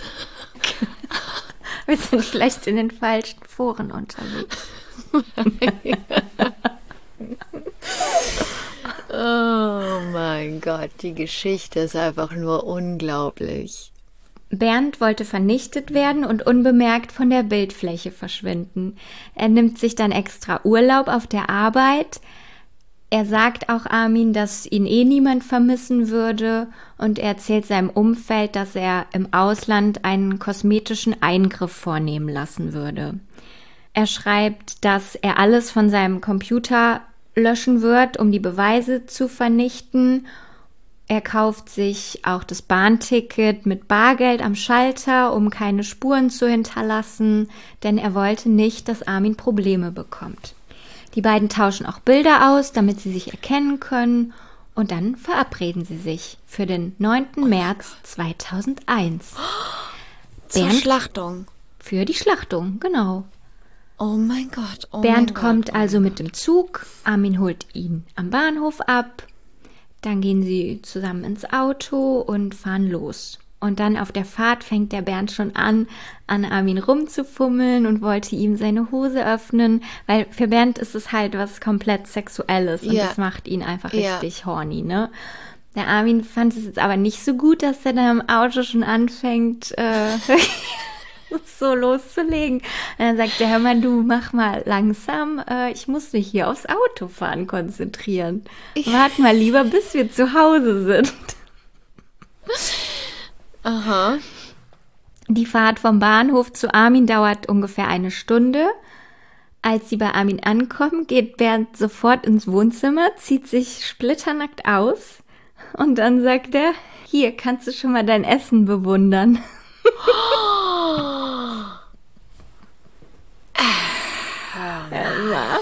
Wir sind vielleicht in den falschen Foren unterwegs. Oh mein Gott, die Geschichte ist einfach nur unglaublich. Bernd wollte vernichtet werden und unbemerkt von der Bildfläche verschwinden. Er nimmt sich dann extra Urlaub auf der Arbeit. Er sagt auch Armin, dass ihn eh niemand vermissen würde und er erzählt seinem Umfeld, dass er im Ausland einen kosmetischen Eingriff vornehmen lassen würde. Er schreibt, dass er alles von seinem Computer löschen wird, um die Beweise zu vernichten Er kauft sich auch das Bahnticket mit Bargeld am Schalter, um keine Spuren zu hinterlassen, denn er wollte nicht, dass Armin Probleme bekommt. Die beiden tauschen auch Bilder aus, damit sie sich erkennen können, und dann verabreden sie sich für den neunten März zweitausendeins. Zur Bernd, Schlachtung. Für die Schlachtung, genau. Oh mein Gott. Oh Bernd mein kommt Gott. also mit dem Zug, Armin holt ihn am Bahnhof ab, dann gehen sie zusammen ins Auto und fahren los. Und dann auf der Fahrt fängt der Bernd schon an, an Armin rumzufummeln und wollte ihm seine Hose öffnen, weil für Bernd ist es halt was komplett Sexuelles und Ja. das macht ihn einfach Ja. richtig horny, ne? Der Armin fand es jetzt aber nicht so gut, dass er dann im Auto schon anfängt, äh, so loszulegen. Und dann sagt er, hör mal, du, mach mal langsam, äh, ich muss mich hier aufs Autofahren konzentrieren. Wart mal lieber, bis wir zu Hause sind. Aha. Die Fahrt vom Bahnhof zu Armin dauert ungefähr eine Stunde. Als sie bei Armin ankommen, geht Bernd sofort ins Wohnzimmer, zieht sich splitternackt aus und dann sagt er, hier kannst du schon mal dein Essen bewundern. Ja.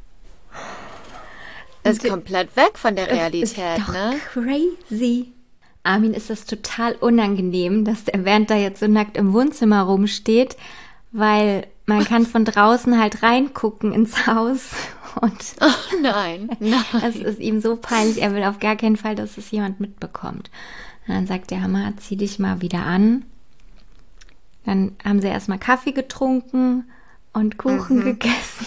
Ist komplett weg von der Das Realität, ist doch ne? crazy. Armin ist das total unangenehm, dass der Bernd da jetzt so nackt im Wohnzimmer rumsteht, weil man kann von draußen halt reingucken ins Haus und Oh, nein, nein. es ist ihm so peinlich, er will auf gar keinen Fall, dass es jemand mitbekommt. Und dann sagt der Hammer, zieh dich mal wieder an. Dann haben sie erstmal Kaffee getrunken und Kuchen Mhm. gegessen.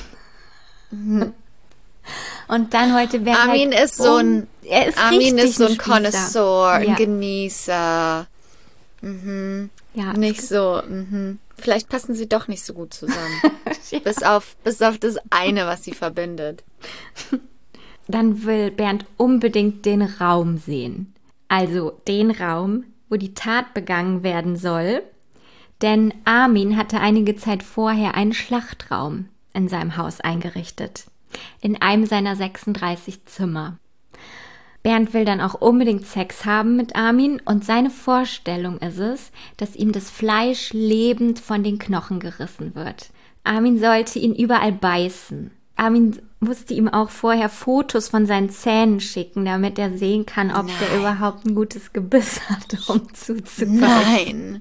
Und dann wollte Bernd Armin halt ist so ein, er ist Armin richtig ist so ein Spießer. Connoisseur, ein Ja. Genießer. Mhm. Ja. Nicht so, mhm. Vielleicht passen sie doch nicht so gut zusammen. Ja. bis, auf, bis auf das eine, was sie verbindet. Dann will Bernd unbedingt den Raum sehen. Also den Raum, wo die Tat begangen werden soll. Denn Armin hatte einige Zeit vorher einen Schlachtraum in seinem Haus eingerichtet. In einem seiner sechsunddreißig Zimmer. Bernd will dann auch unbedingt Sex haben mit Armin und seine Vorstellung ist es, dass ihm das Fleisch lebend von den Knochen gerissen wird. Armin sollte ihn überall beißen. Armin musste ihm auch vorher Fotos von seinen Zähnen schicken, damit er sehen kann, ob Nein. der überhaupt ein gutes Gebiss hat, um zuzubeißen. Nein.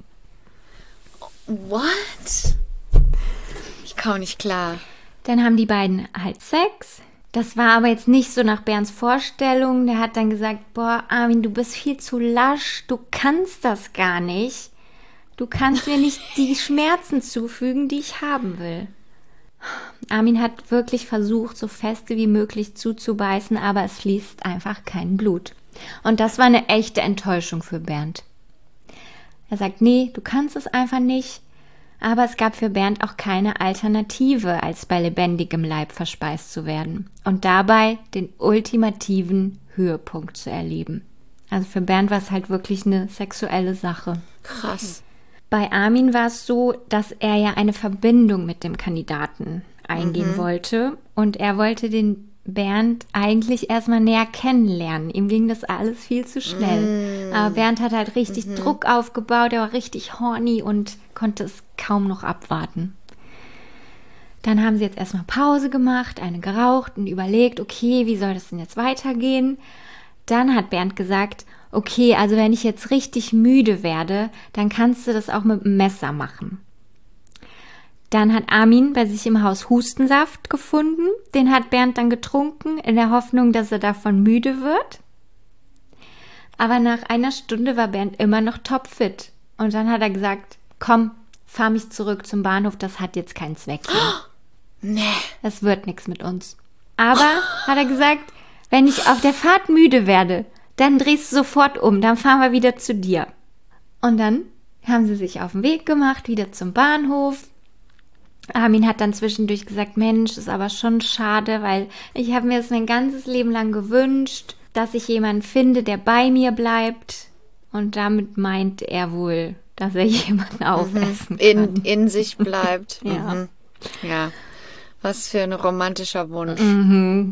What? Ich komme nicht klar. Dann haben die beiden halt Sex. Das war aber jetzt nicht so nach Bernds Vorstellung. Der hat dann gesagt, boah, Armin, du bist viel zu lasch. Du kannst das gar nicht. Du kannst mir nicht die Schmerzen zufügen, die ich haben will. Armin hat wirklich versucht, so feste wie möglich zuzubeißen, aber es fließt einfach kein Blut. Und das war eine echte Enttäuschung für Bernd. Er sagt, nee, du kannst es einfach nicht. Aber es gab für Bernd auch keine Alternative, als bei lebendigem Leib verspeist zu werden und dabei den ultimativen Höhepunkt zu erleben. Also für Bernd war es halt wirklich eine sexuelle Sache. Krass. Bei Armin war es so, dass er ja eine Verbindung mit dem Kandidaten eingehen Mhm. wollte und er wollte den Bernd eigentlich erstmal näher kennenlernen. Ihm ging das alles viel zu schnell. Mm. Aber Bernd hat halt richtig Mhm. Druck aufgebaut, er war richtig horny und konnte es kaum noch abwarten. Dann haben sie jetzt erstmal Pause gemacht, eine geraucht und überlegt, okay, wie soll das denn jetzt weitergehen? Dann hat Bernd gesagt, okay, also wenn ich jetzt richtig müde werde, dann kannst du das auch mit dem Messer machen. Dann hat Armin bei sich im Haus Hustensaft gefunden. Den hat Bernd dann getrunken, in der Hoffnung, dass er davon müde wird. Aber nach einer Stunde war Bernd immer noch topfit. Und dann hat er gesagt, komm, fahr mich zurück zum Bahnhof, das hat jetzt keinen Zweck mehr. Nee. Das wird nichts mit uns. Aber, hat er gesagt, wenn ich auf der Fahrt müde werde, dann drehst du sofort um, dann fahren wir wieder zu dir. Und dann haben sie sich auf den Weg gemacht, wieder zum Bahnhof. Armin hat dann zwischendurch gesagt, Mensch, ist aber schon schade, weil ich habe mir das mein ganzes Leben lang gewünscht, dass ich jemanden finde, der bei mir bleibt. Und damit meint er wohl, dass er jemanden aufessen kann. In, in sich bleibt. Ja. Mhm. Ja. Was für ein romantischer Wunsch. Mhm.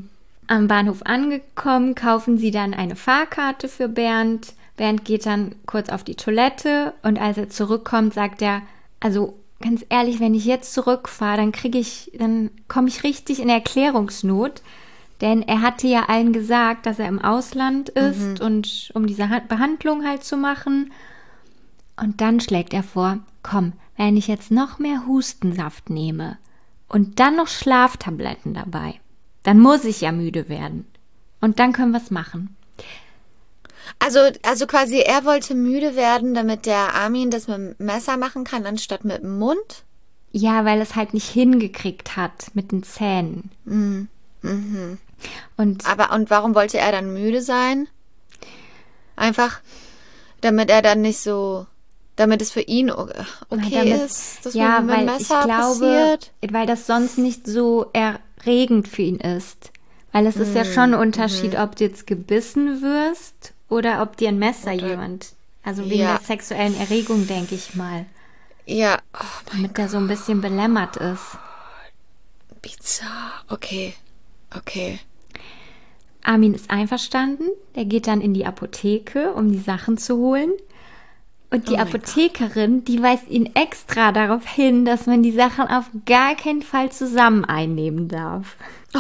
Am Bahnhof angekommen, kaufen sie dann eine Fahrkarte für Bernd. Bernd geht dann kurz auf die Toilette und als er zurückkommt, sagt er, also ganz ehrlich, wenn ich jetzt zurückfahre, dann kriege ich, dann komme ich richtig in Erklärungsnot. Denn er hatte ja allen gesagt, dass er im Ausland ist mhm. und um diese Behandlung halt zu machen. Und dann schlägt er vor, komm, wenn ich jetzt noch mehr Hustensaft nehme und dann noch Schlaftabletten dabei, dann muss ich ja müde werden. Und dann können wir es machen. Also, also quasi, er wollte müde werden, damit der Armin das mit dem Messer machen kann, anstatt mit dem Mund? Ja, weil es halt nicht hingekriegt hat mit den Zähnen. Mhm. Mhm. Und Aber und warum wollte er dann müde sein? Einfach, damit er dann nicht so, damit es für ihn okay damit, ist, dass ja, mit dem weil Messer ich glaube, passiert? Weil das sonst nicht so erregend für ihn ist. Weil es ist mm, ja schon ein Unterschied, mm-hmm. ob du jetzt gebissen wirst oder ob dir ein Messer oder, jemand, also wegen ja. der sexuellen Erregung, denke ich mal. Ja. Oh damit er so ein bisschen belämmert ist. Bizarr. Okay. Okay. Armin ist einverstanden. Der geht dann in die Apotheke, um die Sachen zu holen. Und die oh Apothekerin, Gott. die weist ihn extra darauf hin, dass man die Sachen auf gar keinen Fall zusammen einnehmen darf. Oh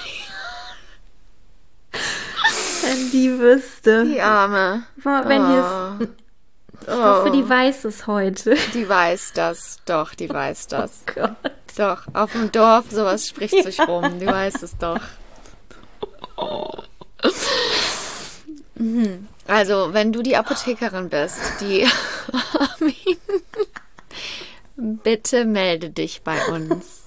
Wenn die wüsste. Die Arme. Wenn oh. Ich hoffe, die weiß es heute. Die weiß das. Doch, die weiß das. Oh Gott. Doch, auf dem Dorf, sowas spricht ja. sich rum. Du weißt es doch. Mhm. Also, wenn du die Apothekerin bist, die Armin, bitte melde dich bei uns.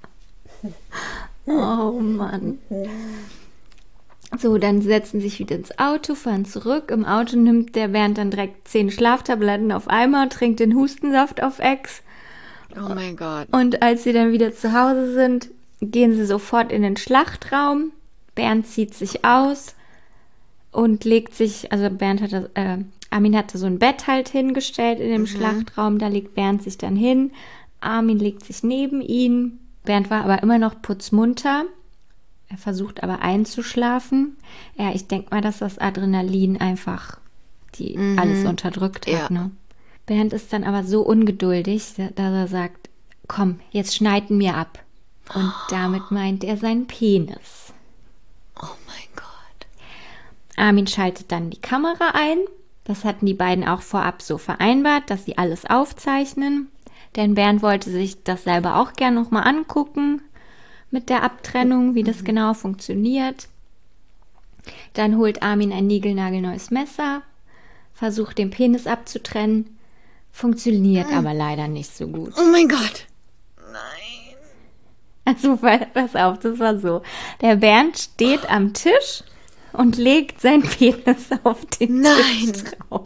Oh Mann. So, dann setzen sich wieder ins Auto, fahren zurück. Im Auto nimmt der Bernd dann direkt zehn Schlaftabletten auf einmal, trinkt den Hustensaft auf Ex. Oh mein Gott. Und als sie dann wieder zu Hause sind, gehen sie sofort in den Schlachtraum. Bernd zieht sich aus und legt sich, also Bernd hatte, äh, Armin hatte so ein Bett halt hingestellt in dem mhm. Schlachtraum, da legt Bernd sich dann hin. Armin legt sich neben ihn. Bernd war aber immer noch putzmunter. Er versucht aber einzuschlafen. Ja, ich denke mal, dass das Adrenalin einfach die mhm. alles unterdrückt hat. Ja. Ne? Bernd ist dann aber so ungeduldig, dass er sagt, komm, jetzt schneiden mir ab. Und damit meint er seinen Penis. Oh mein Gott. Armin schaltet dann die Kamera ein. Das hatten die beiden auch vorab so vereinbart, dass sie alles aufzeichnen. Denn Bernd wollte sich das selber auch gerne nochmal angucken mit der Abtrennung, wie das genau funktioniert. Dann holt Armin ein niegelnagelneues Messer, versucht den Penis abzutrennen. Funktioniert aber leider nicht so gut. Oh mein Gott. Nein. Also, pass auf, das war so. Der Bernd steht am Tisch und legt seinen Penis auf den Nein. Tisch drauf.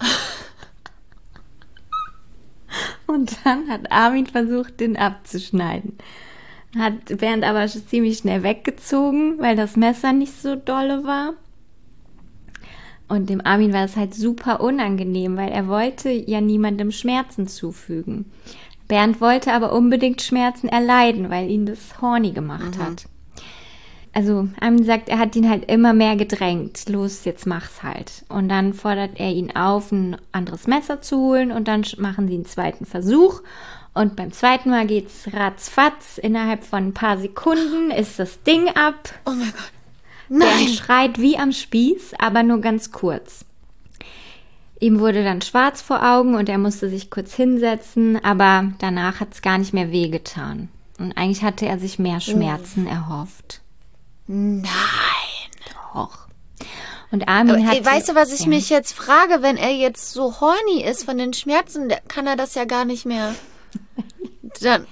Und dann hat Armin versucht, den abzuschneiden. Hat Bernd aber ziemlich schnell weggezogen, weil das Messer nicht so dolle war. Und dem Armin war es halt super unangenehm, weil er wollte ja niemandem Schmerzen zufügen. Bernd wollte aber unbedingt Schmerzen erleiden, weil ihn das horny gemacht mhm. hat. Also Armin sagt, er hat ihn halt immer mehr gedrängt. Los, jetzt mach's halt. Und dann fordert er ihn auf, ein anderes Messer zu holen und dann machen sie einen zweiten Versuch. Und beim zweiten Mal geht's ratzfatz. Innerhalb von ein paar Sekunden ist das Ding ab. Oh mein Gott. Nein. Bernd schreit wie am Spieß, aber nur ganz kurz. Ihm wurde dann schwarz vor Augen und er musste sich kurz hinsetzen, aber danach hat es gar nicht mehr wehgetan. Und eigentlich hatte er sich mehr Schmerzen oh. erhofft. Nein. Doch. Und Armin hat. Weißt du, was ich ja. mich jetzt frage, wenn er jetzt so horny ist von den Schmerzen, kann er das ja gar nicht mehr. Dann.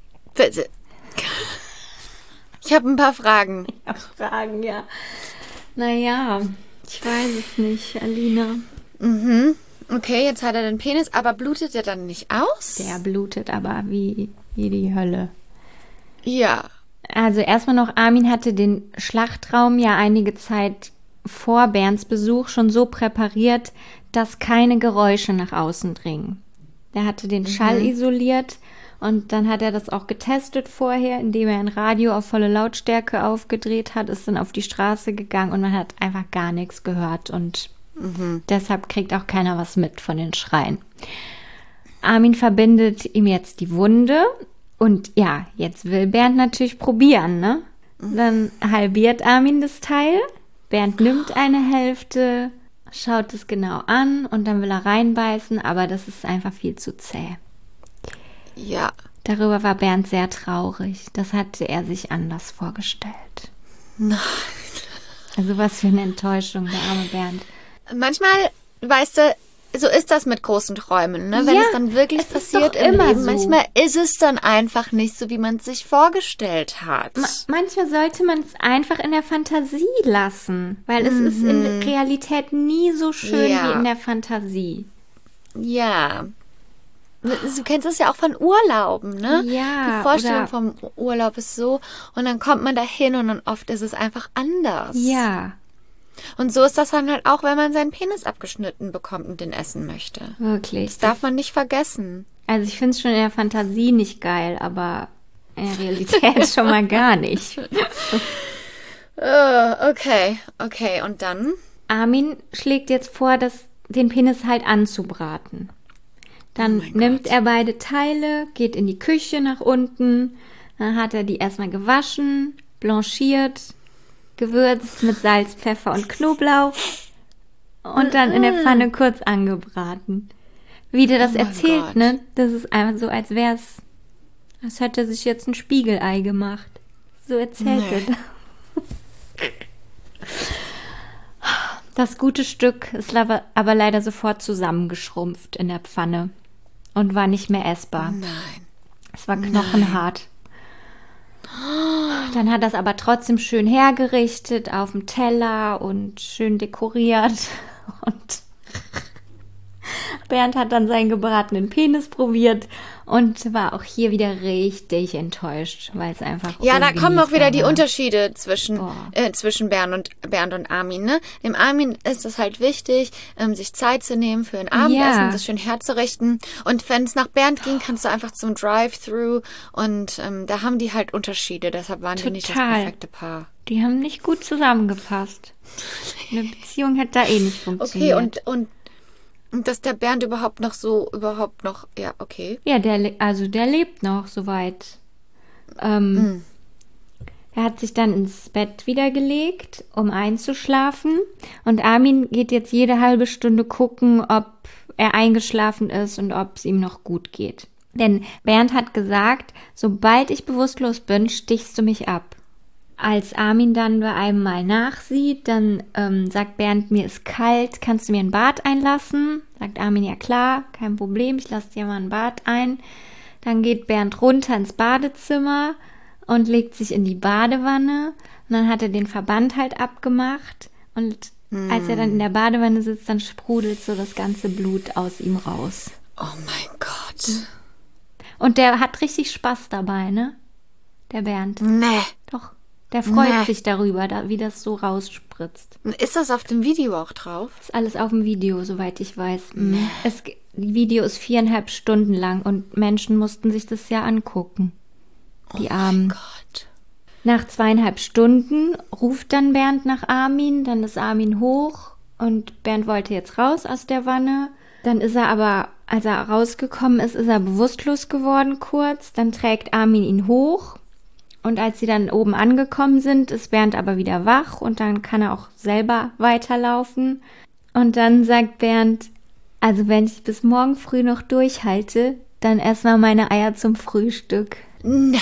Ich habe ein paar Fragen. Ich habe Fragen, ja. Naja, ich weiß es nicht, Alina. Mhm. Okay, jetzt hat er den Penis, aber blutet der dann nicht aus? Der blutet aber wie, wie die Hölle. Ja. Also erstmal noch, Armin hatte den Schlachtraum ja einige Zeit vor Bernds Besuch schon so präpariert, dass keine Geräusche nach außen dringen. Er hatte den mhm. Schall isoliert Und dann hat er das auch getestet vorher, indem er ein Radio auf volle Lautstärke aufgedreht hat, ist dann auf die Straße gegangen und man hat einfach gar nichts gehört. Und mhm. deshalb kriegt auch keiner was mit von den Schreien. Armin verbindet ihm jetzt die Wunde und ja, jetzt will Bernd natürlich probieren, ne? Dann halbiert Armin das Teil, Bernd nimmt eine Hälfte, schaut es genau an und dann will er reinbeißen, aber das ist einfach viel zu zäh. Ja. Darüber war Bernd sehr traurig. Das hatte er sich anders vorgestellt. Nein. Also was für eine Enttäuschung, der arme Bernd. Manchmal, weißt du, so ist das mit großen Träumen, ne? Wenn ja, es dann wirklich es passiert ist doch im immer Leben, so. manchmal ist es dann einfach nicht so, wie man es sich vorgestellt hat. Ma- manchmal sollte man es einfach in der Fantasie lassen, weil es mhm. ist in Realität nie so schön ja. wie in der Fantasie. Ja. Du kennst das ja auch von Urlauben, ne? Ja. Die Vorstellung oder, vom Urlaub ist so und dann kommt man dahin und dann oft ist es einfach anders. Ja. Und so ist das dann halt auch, wenn man seinen Penis abgeschnitten bekommt und den essen möchte. Wirklich. Das darf man nicht vergessen. Also ich finde es schon in der Fantasie nicht geil, aber in der Realität schon mal gar nicht. uh, okay, okay. Und dann? Armin schlägt jetzt vor, das, den Penis halt anzubraten. Dann oh nimmt Gott. er beide Teile, geht in die Küche nach unten, dann hat er die erstmal gewaschen, blanchiert, gewürzt mit Salz, Pfeffer und Knoblauch und dann in der Pfanne kurz angebraten. Wie der das oh erzählt, Gott. ne? Das ist einfach so, als wäre es, als hätte er sich jetzt ein Spiegelei gemacht. So erzählt Nee. er das. Das gute Stück ist aber, aber leider sofort zusammengeschrumpft in der Pfanne und war nicht mehr essbar. Nein. Es war knochenhart. Dann hat er es aber trotzdem schön hergerichtet auf dem Teller und schön dekoriert. Und Bernd hat dann seinen gebratenen Penis probiert und war auch hier wieder richtig enttäuscht, weil es einfach Ja, da kommen auch wieder die war. Unterschiede zwischen, äh, zwischen Bernd und, Bernd und Armin. Ne? Dem Armin ist es halt wichtig, ähm, sich Zeit zu nehmen für ein Abendessen, Ja. das schön herzurichten. Und wenn es nach Bernd ging, kannst du einfach zum Drive-Thru. Und ähm, da haben die halt Unterschiede. Deshalb waren die nicht das Total. perfekte Paar. Die haben nicht gut zusammengepasst. Eine Beziehung hätte da eh nicht funktioniert. Okay, und, und, und dass der Bernd überhaupt noch so, überhaupt noch, ja, okay. Ja, der, le- also der lebt noch soweit. Ähm, Mm. Er hat sich dann ins Bett wieder gelegt, um einzuschlafen. Und Armin geht jetzt jede halbe Stunde gucken, ob er eingeschlafen ist und ob es ihm noch gut geht. Denn Bernd hat gesagt, sobald ich bewusstlos bin, stichst du mich ab. Als Armin dann bei einem Mal nachsieht, dann ähm, sagt Bernd, mir ist kalt, kannst du mir ein Bad einlassen? Sagt Armin, ja klar, kein Problem, ich lasse dir mal ein Bad ein. Dann geht Bernd runter ins Badezimmer und legt sich in die Badewanne. Und dann hat er den Verband halt abgemacht. Und hm. als er dann in der Badewanne sitzt, dann sprudelt so das ganze Blut aus ihm raus. Oh mein Gott. Und der hat richtig Spaß dabei, ne? Der Bernd. Nee. Doch. Der freut Nee. sich darüber, da, wie das so rausspritzt. Ist das auf dem Video auch drauf? Ist alles auf dem Video, soweit ich weiß. Mhm. Es, das Video ist viereinhalb Stunden lang und Menschen mussten sich das ja angucken. Die oh Armen. mein Gott. Nach zweieinhalb Stunden ruft dann Bernd nach Armin, dann ist Armin hoch und Bernd wollte jetzt raus aus der Wanne. Dann ist er aber, als er rausgekommen ist, ist er bewusstlos geworden kurz. Dann trägt Armin ihn hoch. Und als sie dann oben angekommen sind, ist Bernd aber wieder wach und dann kann er auch selber weiterlaufen. Und dann sagt Bernd, also wenn ich bis morgen früh noch durchhalte, dann erstmal meine Eier zum Frühstück. Nein.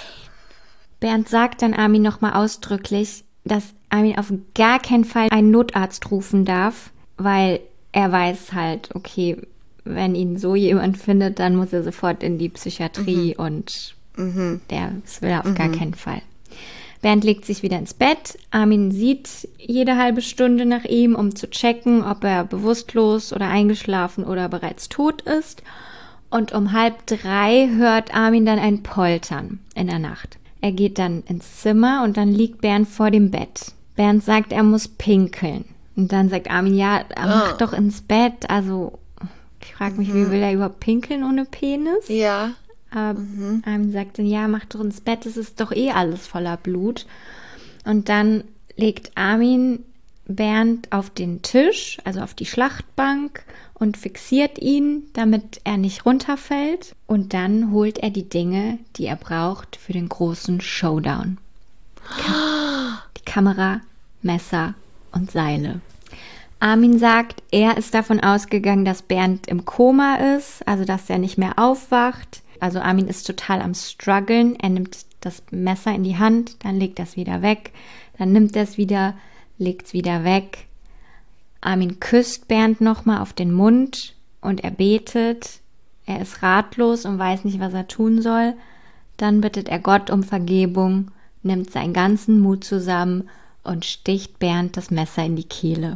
Bernd sagt dann Armin nochmal ausdrücklich, dass Armin auf gar keinen Fall einen Notarzt rufen darf, weil er weiß halt, okay, wenn ihn so jemand findet, dann muss er sofort in die Psychiatrie mhm. und Mhm. Der, das will er auf mhm. gar keinen Fall. Bernd legt sich wieder ins Bett. Armin sieht jede halbe Stunde nach ihm, um zu checken, ob er bewusstlos oder eingeschlafen oder bereits tot ist. Und um halb drei hört Armin dann ein Poltern in der Nacht. Er geht dann ins Zimmer und dann liegt Bernd vor dem Bett. Bernd sagt, er muss pinkeln. Und dann sagt Armin, ja, mach oh. doch ins Bett. Also, ich frage mich, mhm. wie will er überhaupt pinkeln ohne Penis? Ja. Aber mhm. Armin sagt dann, ja, mach doch ins Bett, es ist doch eh alles voller Blut. Und dann legt Armin Bernd auf den Tisch, also auf die Schlachtbank und fixiert ihn, damit er nicht runterfällt. Und dann holt er die Dinge, die er braucht für den großen Showdown. Die Kamera, Messer und Seile. Armin sagt, er ist davon ausgegangen, dass Bernd im Koma ist, also dass er nicht mehr aufwacht. Also Armin ist total am struggeln. Er nimmt das Messer in die Hand, dann legt er es wieder weg, dann nimmt er es wieder, legt es wieder weg. Armin küsst Bernd nochmal auf den Mund und er betet. Er ist ratlos und weiß nicht, was er tun soll. Dann bittet er Gott um Vergebung, nimmt seinen ganzen Mut zusammen und sticht Bernd das Messer in die Kehle.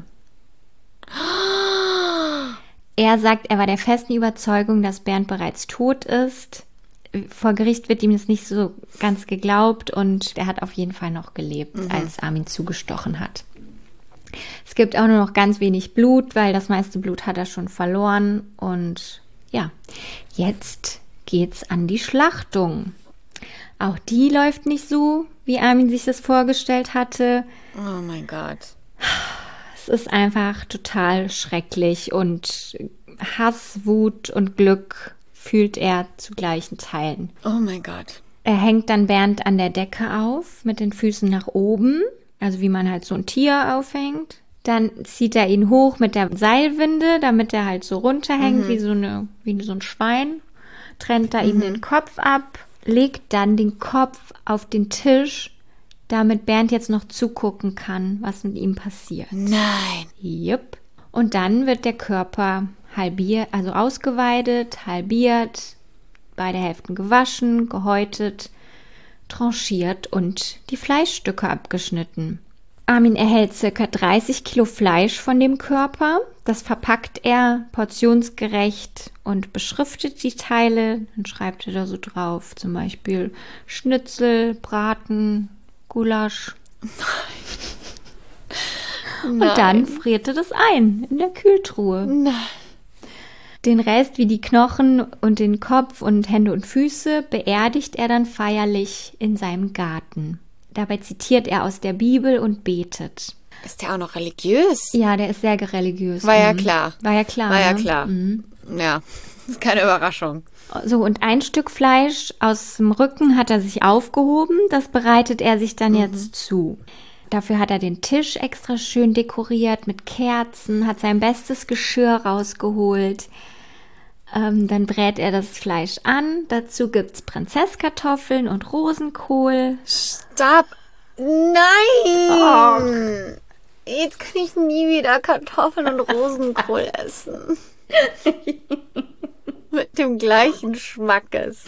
Er sagt, er war der festen Überzeugung, dass Bernd bereits tot ist. Vor Gericht wird ihm das nicht so ganz geglaubt und er hat auf jeden Fall noch gelebt, mhm. als Armin zugestochen hat. Es gibt auch nur noch ganz wenig Blut, weil das meiste Blut hat er schon verloren. Und ja, jetzt geht's an die Schlachtung. Auch die läuft nicht so, wie Armin sich das vorgestellt hatte. Oh mein Gott. Es ist einfach total schrecklich und Hass, Wut und Glück fühlt er zu gleichen Teilen. Oh mein Gott. Er hängt dann Bernd an der Decke auf, mit den Füßen nach oben, also wie man halt so ein Tier aufhängt. Dann zieht er ihn hoch mit der Seilwinde, damit er halt so runterhängt, mhm. wie so eine, wie so ein Schwein. Trennt da mhm. ihm den Kopf ab, legt dann den Kopf auf den Tisch, damit Bernd jetzt noch zugucken kann, was mit ihm passiert. Nein. Jupp. Und dann wird der Körper halbiert, also ausgeweidet, halbiert, beide Hälften gewaschen, gehäutet, tranchiert und die Fleischstücke abgeschnitten. Armin erhält ca. dreißig Kilo Fleisch von dem Körper. Das verpackt er portionsgerecht und beschriftet die Teile. Dann schreibt er da so drauf, zum Beispiel Schnitzel, Braten, Gulasch. Nein. Und dann friert er das ein in der Kühltruhe. Nein. Den Rest, wie die Knochen und den Kopf und Hände und Füße, beerdigt er dann feierlich in seinem Garten. Dabei zitiert er aus der Bibel und betet. Ist der auch noch religiös? Ja, der ist sehr religiös. War ja klar. War ja klar. War ja ne? klar. Mhm. Ja, ist keine Überraschung. So, und ein Stück Fleisch aus dem Rücken hat er sich aufgehoben. Das bereitet er sich dann mhm. jetzt zu. Dafür hat er den Tisch extra schön dekoriert mit Kerzen, hat sein bestes Geschirr rausgeholt. Ähm, dann brät er das Fleisch an. Dazu gibt's Prinzesskartoffeln und Rosenkohl. Stopp! Nein! Oh. Jetzt kann ich nie wieder Kartoffeln und Rosenkohl essen. Mit dem gleichen Schmackes.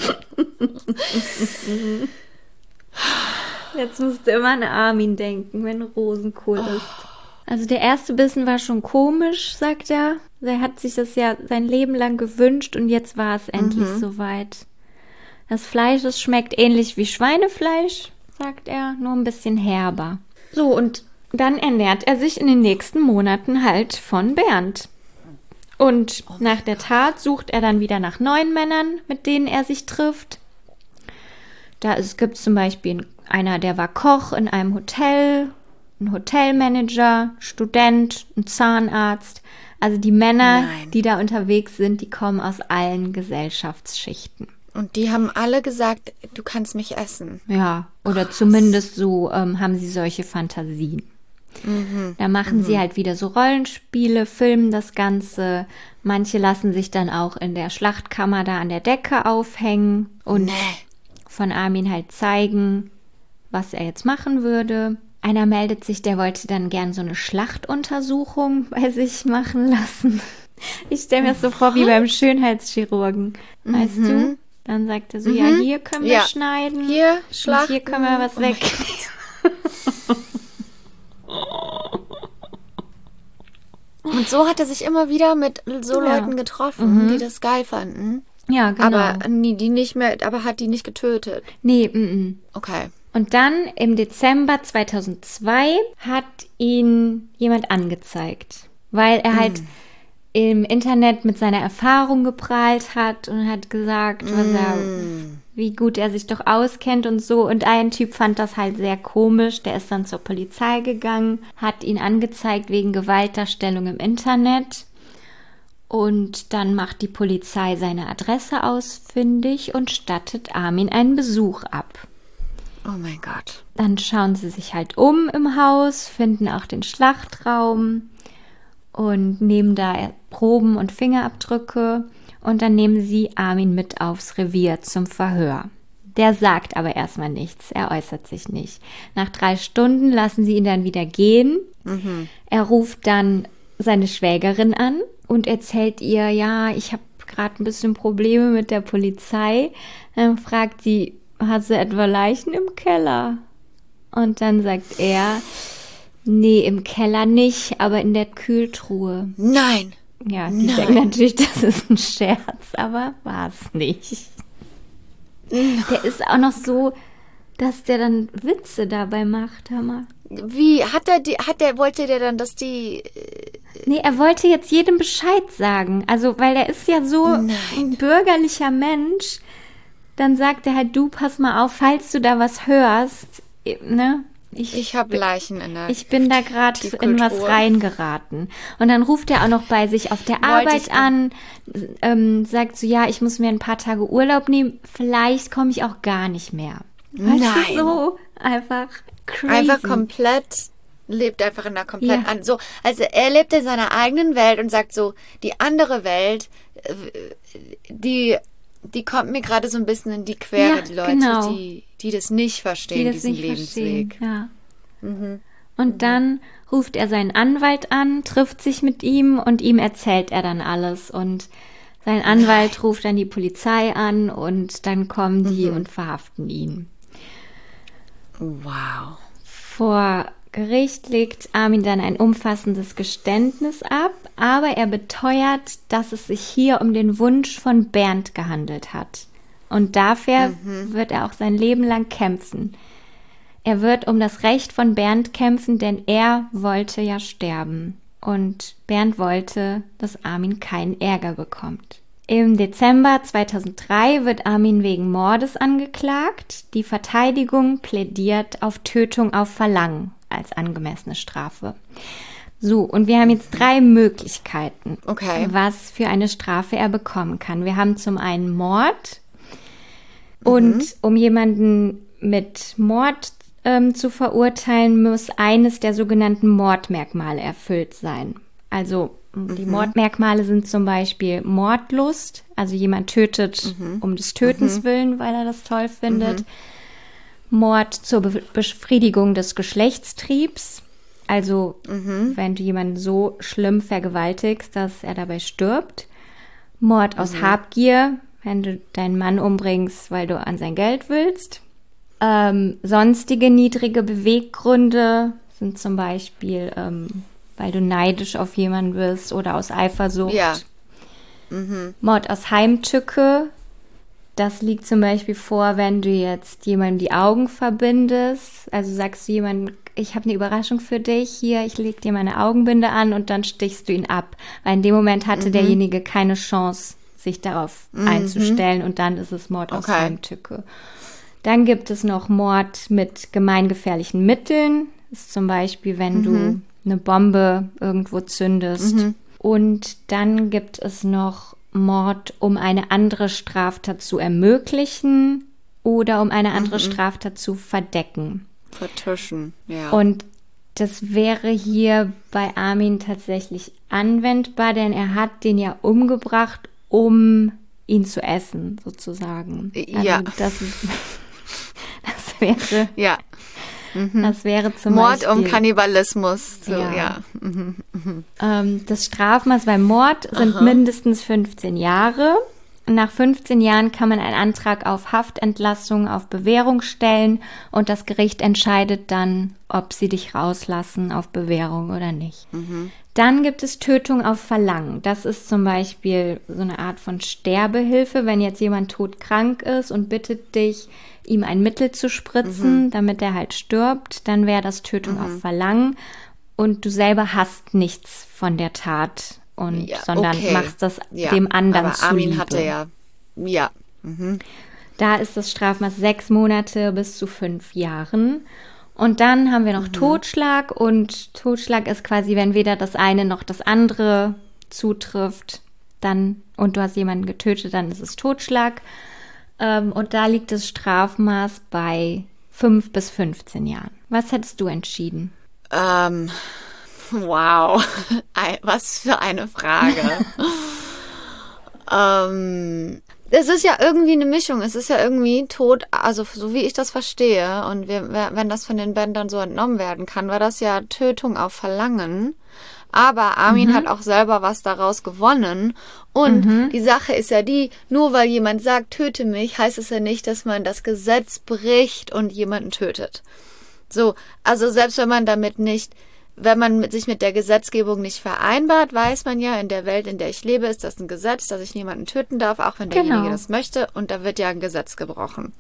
Jetzt musst du immer an Armin denken, wenn Rosenkohl ist. Also der erste Bissen war schon komisch, sagt er. Er hat sich das ja sein Leben lang gewünscht und jetzt war es endlich mhm. soweit. Das Fleisch, es schmeckt ähnlich wie Schweinefleisch, sagt er, nur ein bisschen herber. So, und dann ernährt er sich in den nächsten Monaten halt von Bernd. Und oh nach der Tat sucht er dann wieder nach neuen Männern, mit denen er sich trifft. Da gibt es zum Beispiel einer, der war Koch in einem Hotel, ein Hotelmanager, Student, ein Zahnarzt. Also die Männer, Nein. die da unterwegs sind, die kommen aus allen Gesellschaftsschichten. Und die haben alle gesagt, du kannst mich essen. Ja, oder Krass. Zumindest so ähm, haben sie solche Fantasien. Mhm. Da machen mhm. sie halt wieder so Rollenspiele, filmen das Ganze. Manche lassen sich dann auch in der Schlachtkammer da an der Decke aufhängen und nee. von Armin halt zeigen, was er jetzt machen würde. Einer meldet sich, der wollte dann gern so eine Schlachtuntersuchung bei sich machen lassen. Ich stelle mir das so vor wie beim Schönheitschirurgen. Mhm. Weißt du? Dann sagt er so, mhm. ja, hier können wir ja. schneiden. Hier schlachten. Hier können wir was oh weg. Und so hat er sich immer wieder mit so ja. Leuten getroffen, mhm. die das geil fanden. Ja, genau. Aber die nicht mehr, aber hat die nicht getötet. Nee, m-m. Okay. Und dann im Dezember zweitausendzwei hat ihn jemand angezeigt, weil er halt mm. im Internet mit seiner Erfahrung geprahlt hat und hat gesagt, was er, wie gut er sich doch auskennt und so. Und ein Typ fand das halt sehr komisch. Der ist dann zur Polizei gegangen, hat ihn angezeigt wegen Gewaltdarstellung im Internet. Und dann macht die Polizei seine Adresse ausfindig und stattet Armin einen Besuch ab. Oh mein Gott. Dann schauen sie sich halt um im Haus, finden auch den Schlachtraum und nehmen da Proben und Fingerabdrücke. Und dann nehmen sie Armin mit aufs Revier zum Verhör. Der sagt aber erstmal nichts, er äußert sich nicht. Nach drei Stunden lassen sie ihn dann wieder gehen. Mhm. Er ruft dann seine Schwägerin an und erzählt ihr, ja, ich habe gerade ein bisschen Probleme mit der Polizei. Dann fragt sie, hat sie etwa Leichen im Keller? Und dann sagt er, nee, im Keller nicht, aber in der Kühltruhe. Nein. Ja, die Nein. denken natürlich, das ist ein Scherz, aber war es nicht. Der ist auch noch so, dass der dann Witze dabei macht, hör mal. Wie, hat er die, hat der, wollte der dann, dass die... Nee, er wollte jetzt jedem Bescheid sagen. Also, weil er ist ja so Nein. ein bürgerlicher Mensch. Dann sagt er halt, du, pass mal auf, falls du da was hörst, ne? Ich, Ich habe Leichen in der... ich bin da gerade in was Tiefkühltruhe. reingeraten. Und dann ruft er auch noch bei sich auf der Wollte Arbeit ich- an, ähm, sagt so, ja, ich muss mir ein paar Tage Urlaub nehmen, vielleicht komme ich auch gar nicht mehr. Weißt Nein. du, so einfach crazy. Einfach komplett, lebt einfach in einer komplett Ja. an. So, also er lebt in seiner eigenen Welt und sagt so, die andere Welt, äh, die, die kommt mir gerade so ein bisschen in die Quere, Ja, die Leute, genau. die, die das nicht verstehen, die das diesen nicht Lebensweg. verstehen. Ja. Und dann ruft er seinen Anwalt an, trifft sich mit ihm und ihm erzählt er dann alles. Und sein Anwalt ruft dann die Polizei an und dann kommen die und verhaften ihn. Wow. Vor Gericht legt Armin dann ein umfassendes Geständnis ab, aber er beteuert, dass es sich hier um den Wunsch von Bernd gehandelt hat. Und dafür wird er auch sein Leben lang kämpfen. Er wird um das Recht von Bernd kämpfen, denn er wollte ja sterben. Und Bernd wollte, dass Armin keinen Ärger bekommt. Im Dezember zweitausenddrei wird Armin wegen Mordes angeklagt. Die Verteidigung plädiert auf Tötung auf Verlangen als angemessene Strafe. So, und wir haben jetzt drei Möglichkeiten, Okay. was für eine Strafe er bekommen kann. Wir haben zum einen Mord. Und um jemanden mit Mord ähm, zu verurteilen, muss eines der sogenannten Mordmerkmale erfüllt sein. Also die Mordmerkmale sind zum Beispiel Mordlust, also jemand tötet um des Tötens willen, weil er das toll findet. Mord zur Be- Befriedigung des Geschlechtstriebs, also wenn du jemanden so schlimm vergewaltigst, dass er dabei stirbt. Mord aus Habgier, wenn du deinen Mann umbringst, weil du an sein Geld willst. Ähm, sonstige niedrige Beweggründe sind zum Beispiel, ähm, weil du neidisch auf jemanden bist oder aus Eifersucht. Ja. Mord aus Heimtücke, das liegt zum Beispiel vor, wenn du jetzt jemandem die Augen verbindest. Also sagst du jemandem, ich habe eine Überraschung für dich, hier, ich leg dir meine Augenbinde an und dann stichst du ihn ab. Weil in dem Moment hatte derjenige keine Chance, sich darauf einzustellen und dann ist es Mord aus Okay. Heimtücke. Dann gibt es noch Mord mit gemeingefährlichen Mitteln. Das ist zum Beispiel, wenn du eine Bombe irgendwo zündest. Und dann gibt es noch Mord, um eine andere Straftat zu ermöglichen oder um eine andere Straftat zu verdecken. Vertuschen, ja. Und das wäre hier bei Armin tatsächlich anwendbar, denn er hat den ja umgebracht, um ihn zu essen, sozusagen. Also Ja. das, das wäre, ja. das wäre zum Mord Beispiel, um Kannibalismus. So, Ja. ja. Ähm, das Strafmaß beim Mord sind mindestens fünfzehn Jahre. Nach fünfzehn Jahren kann man einen Antrag auf Haftentlassung auf Bewährung stellen und das Gericht entscheidet dann, ob sie dich rauslassen auf Bewährung oder nicht. Dann gibt es Tötung auf Verlangen. Das ist zum Beispiel so eine Art von Sterbehilfe, wenn jetzt jemand todkrank ist und bittet dich, ihm ein Mittel zu spritzen, damit er halt stirbt, dann wäre das Tötung auf Verlangen und du selber hast nichts von der Tat und Ja, sondern okay. machst das Ja, dem anderen aber zuliebe. Armin hatte ja, ja. Mhm. Da ist das Strafmaß sechs Monate bis zu fünf Jahren. Und dann haben wir noch mhm. Totschlag. Und Totschlag ist quasi, wenn weder das eine noch das andere zutrifft, dann und du hast jemanden getötet, dann ist es Totschlag. Ähm, und da liegt das Strafmaß bei fünf bis fünfzehn Jahren. Was hättest du entschieden? Ähm, wow, was für eine Frage. ähm, es ist ja irgendwie eine Mischung. Es ist ja irgendwie Tod, also so wie ich das verstehe. Und wir, wenn das von den Bändern so entnommen werden kann, war das ja Tötung auf Verlangen. Aber Armin mhm. hat auch selber was daraus gewonnen. Und mhm. die Sache ist ja die, nur weil jemand sagt, töte mich, heißt es ja nicht, dass man das Gesetz bricht und jemanden tötet. So, also selbst wenn man damit nicht, wenn man mit, sich mit der Gesetzgebung nicht vereinbart, weiß man ja, in der Welt, in der ich lebe, ist das ein Gesetz, dass ich niemanden töten darf, auch wenn derjenige genau. das möchte. Und da wird ja ein Gesetz gebrochen.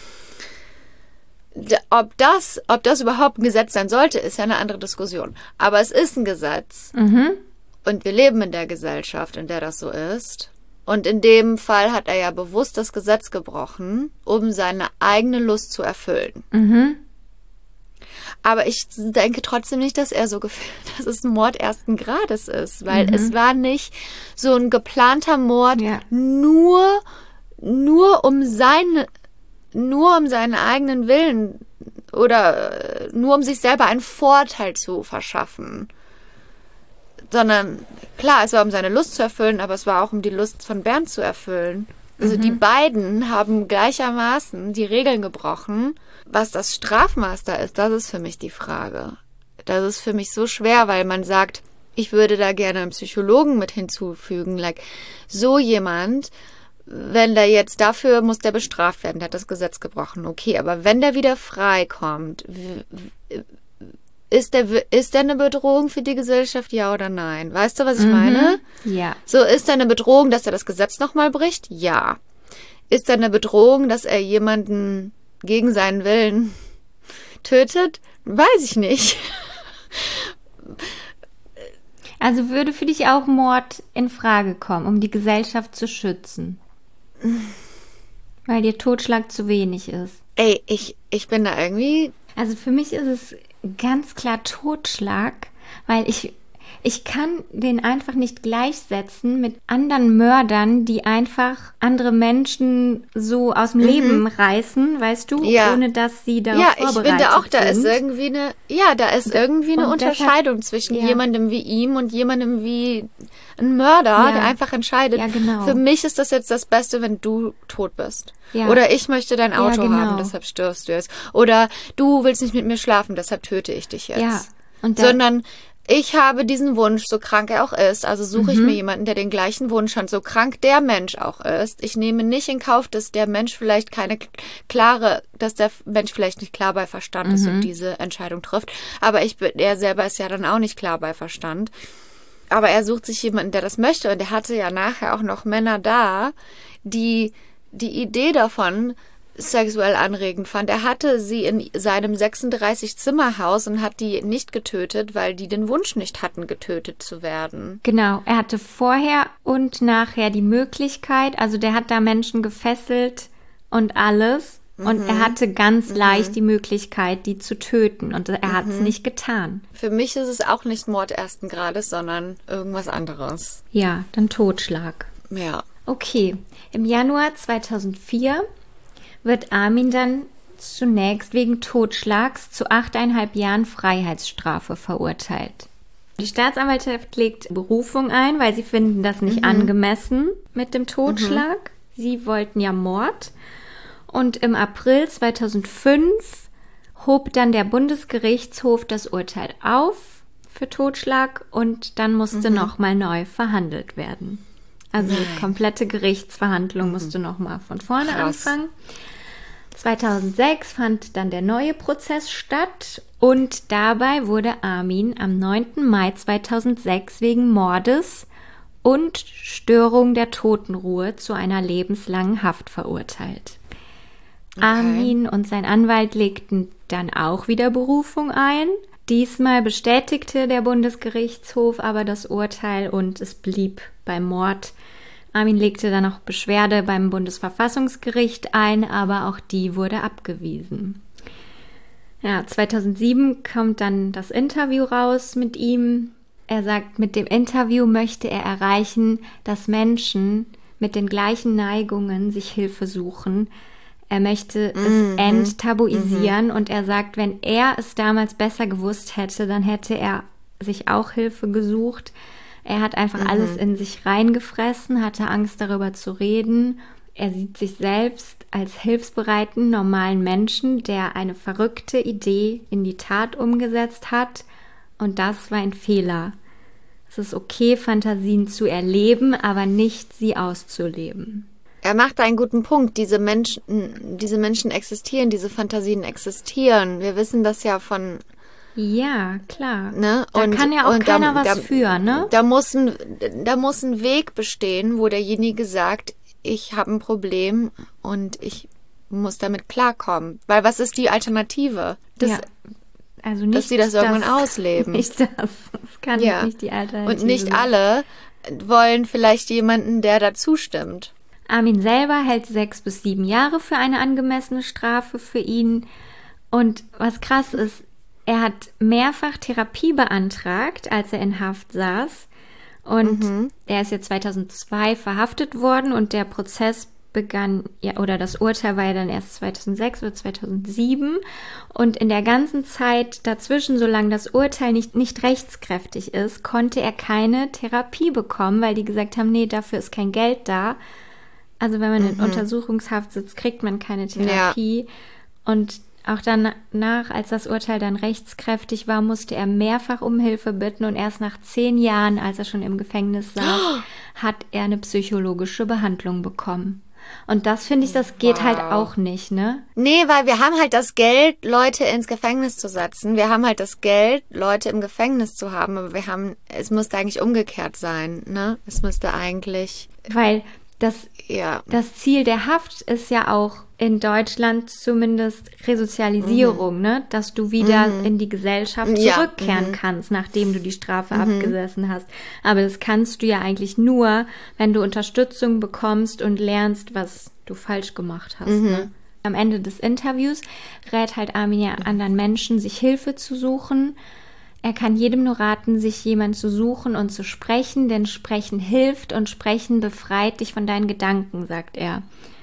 Ob das, ob das überhaupt ein Gesetz sein sollte, ist ja eine andere Diskussion. Aber es ist ein Gesetz. Mhm. Und wir leben in der Gesellschaft, in der das so ist. Und in dem Fall hat er ja bewusst das Gesetz gebrochen, um seine eigene Lust zu erfüllen. Mhm. Aber ich denke trotzdem nicht, dass er so gefühlt, dass es ein Mord ersten Grades ist. Weil mhm. es war nicht so ein geplanter Mord, ja. nur, nur um seine... nur um seinen eigenen Willen oder nur um sich selber einen Vorteil zu verschaffen. Sondern, klar, es war um seine Lust zu erfüllen, aber es war auch um die Lust von Bernd zu erfüllen. Also mhm. die beiden haben gleichermaßen die Regeln gebrochen. Was das Strafmaß da ist, das ist für mich die Frage. Das ist für mich so schwer, weil man sagt, ich würde da gerne einen Psychologen mit hinzufügen. Like, so jemand... Wenn der jetzt, dafür muss der bestraft werden, der hat das Gesetz gebrochen, okay, aber wenn der wieder freikommt, ist der, ist der eine Bedrohung für die Gesellschaft, ja oder nein? Weißt du, was ich mhm. meine? Ja. So, ist der eine Bedrohung, dass er das Gesetz nochmal bricht? Ja. Ist der eine Bedrohung, dass er jemanden gegen seinen Willen tötet? Weiß ich nicht. Also würde für dich auch Mord in Frage kommen, um die Gesellschaft zu schützen? Weil dir Totschlag zu wenig ist. Ey, ich, ich bin da irgendwie... Also für mich ist es ganz klar Totschlag, weil ich, ich kann den einfach nicht gleichsetzen mit anderen Mördern, die einfach andere Menschen so aus dem mhm. Leben reißen, weißt du, ja. ohne dass sie darauf ja, vorbereitet sind. Ja, ich finde auch, da ist irgendwie eine, ja, da ist irgendwie eine und Unterscheidung deshalb, zwischen ja. jemandem wie ihm und jemandem wie ein Mörder, ja. der einfach entscheidet. Ja, genau. Für mich ist das jetzt das Beste, wenn du tot bist. Ja. Oder ich möchte dein Auto ja, genau. haben, deshalb stirbst du jetzt. Oder du willst nicht mit mir schlafen, deshalb töte ich dich jetzt. Ja. Und Sondern ich habe diesen Wunsch, so krank er auch ist, also suche mhm. ich mir jemanden, der den gleichen Wunsch hat, so krank der Mensch auch ist. Ich nehme nicht in Kauf, dass der Mensch vielleicht keine klare, dass der Mensch vielleicht nicht klar bei Verstand mhm. ist und diese Entscheidung trifft. Aber ich bin, er selber ist ja dann auch nicht klar bei Verstand. Aber er sucht sich jemanden, der das möchte. Und er hatte ja nachher auch noch Männer da, die die Idee davon sexuell anregend fand. Er hatte sie in seinem sechsunddreißig-Zimmer-Haus und hat die nicht getötet, weil die den Wunsch nicht hatten, getötet zu werden. Genau, er hatte vorher und nachher die Möglichkeit, also der hat da Menschen gefesselt und alles mhm. und er hatte ganz mhm. leicht die Möglichkeit, die zu töten und er mhm. hat es nicht getan. Für mich ist es auch nicht Mord ersten Grades, sondern irgendwas anderes. Ja, dann Totschlag. Ja. Okay, im Januar zweitausendvier wird Armin dann zunächst wegen Totschlags zu achteinhalb Jahren Freiheitsstrafe verurteilt. Die Staatsanwaltschaft legt Berufung ein, weil sie finden das nicht mhm. angemessen mit dem Totschlag. Mhm. Sie wollten ja Mord. Und im April zweitausendfünf hob dann der Bundesgerichtshof das Urteil auf für Totschlag und dann musste mhm. nochmal neu verhandelt werden. Also Nein. die komplette Gerichtsverhandlung mhm. musste nochmal von vorne Krass. anfangen. zweitausendsechs fand dann der neue Prozess statt und dabei wurde Armin am neunten Mai zweitausendsechs wegen Mordes und Störung der Totenruhe zu einer lebenslangen Haft verurteilt. Okay. Armin und sein Anwalt legten dann auch wieder Berufung ein, Diesmal bestätigte der Bundesgerichtshof aber das Urteil und es blieb beim Mord. Armin legte dann auch Beschwerde beim Bundesverfassungsgericht ein, aber auch die wurde abgewiesen. Ja, zweitausendsieben kommt dann das Interview raus mit ihm. Er sagt, mit dem Interview möchte er erreichen, dass Menschen mit den gleichen Neigungen sich Hilfe suchen. Er möchte es Mhm. enttabuisieren und er sagt, wenn er es damals besser gewusst hätte, dann hätte er sich auch Hilfe gesucht. Er hat einfach alles in sich reingefressen, hatte Angst darüber zu reden. Er sieht sich selbst als hilfsbereiten, normalen Menschen, der eine verrückte Idee in die Tat umgesetzt hat. Und das war ein Fehler. Es ist okay, Fantasien zu erleben, aber nicht sie auszuleben. Er macht einen guten Punkt. Diese Menschen, diese Menschen existieren, diese Fantasien existieren. Wir wissen das ja von, Ja, klar. ne? Da kann ja auch und keiner da, was da, für, ne? Da muss, ein, da muss ein Weg bestehen, wo derjenige sagt, ich habe ein Problem und ich muss damit klarkommen. Weil was ist die Alternative? Das, Ja. Also nicht, dass sie das irgendwann ausleben. Nicht das. Das kann Ja. nicht die Alternative Und nicht sein. alle wollen vielleicht jemanden, der dazu stimmt. Armin selber hält sechs bis sieben Jahre für eine angemessene Strafe für ihn. Und was krass ist, er hat mehrfach Therapie beantragt, als er in Haft saß. Und Mhm. er ist ja zweitausendzwei verhaftet worden und der Prozess begann, ja, oder das Urteil war ja dann erst zweitausendsechs oder zweitausendsieben. Und in der ganzen Zeit dazwischen, solange das Urteil nicht, nicht rechtskräftig ist, konnte er keine Therapie bekommen, weil die gesagt haben, nee, dafür ist kein Geld da. Also wenn man in Untersuchungshaft sitzt, kriegt man keine Therapie. Und auch danach, als das Urteil dann rechtskräftig war, musste er mehrfach um Hilfe bitten. Und erst nach zehn Jahren, als er schon im Gefängnis saß, hat er eine psychologische Behandlung bekommen. Und das finde ich, das geht Wow. halt auch nicht, ne? Nee, weil wir haben halt das Geld, Leute ins Gefängnis zu setzen. Wir haben halt das Geld, Leute im Gefängnis zu haben. Aber wir haben, es müsste eigentlich umgekehrt sein, ne? Es müsste eigentlich, Weil das, ja. das Ziel der Haft ist ja auch in Deutschland zumindest Resozialisierung, ne? Dass du wieder in die Gesellschaft Ja, zurückkehren kannst, nachdem du die Strafe abgesessen hast. Aber das kannst du ja eigentlich nur, wenn du Unterstützung bekommst und lernst, was du falsch gemacht hast. Ne? Am Ende des Interviews rät halt Armin ja anderen Menschen, sich Hilfe zu suchen. Er kann jedem nur raten, sich jemand zu suchen und zu sprechen, denn Sprechen hilft und Sprechen befreit dich von deinen Gedanken, sagt er.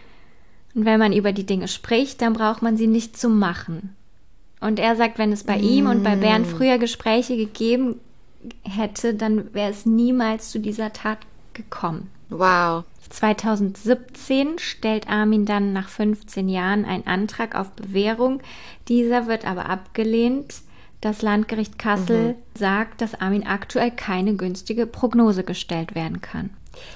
Und wenn man über die Dinge spricht, dann braucht man sie nicht zu machen. Und er sagt, wenn es bei ihm und bei Bernd früher Gespräche gegeben hätte, dann wäre es niemals zu dieser Tat gekommen. Wow. zweitausendsiebzehn stellt Armin dann nach fünfzehn Jahren einen Antrag auf Bewährung. Dieser wird aber abgelehnt. Das Landgericht Kassel mhm. sagt, dass Armin aktuell keine günstige Prognose gestellt werden kann.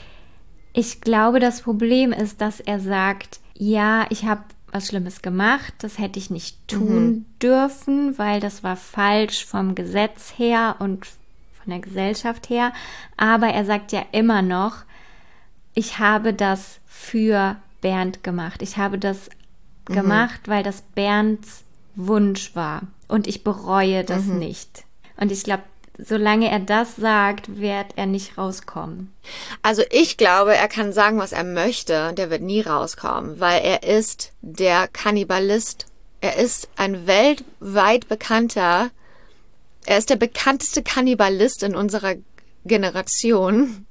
Ich glaube, das Problem ist, dass er sagt, ja, ich habe was Schlimmes gemacht, das hätte ich nicht tun mhm. dürfen, weil das war falsch vom Gesetz her und von der Gesellschaft her. Aber er sagt ja immer noch, ich habe das für Bernd gemacht. Ich habe das mhm. gemacht, weil das Bernds Wunsch war. Und ich bereue das mhm. nicht. Und ich glaube, solange er das sagt, wird er nicht rauskommen. Also ich glaube, er kann sagen, was er möchte. Der wird nie rauskommen, weil er ist der Kannibalist. Er ist ein weltweit bekannter, er ist der bekannteste Kannibalist in unserer Generation.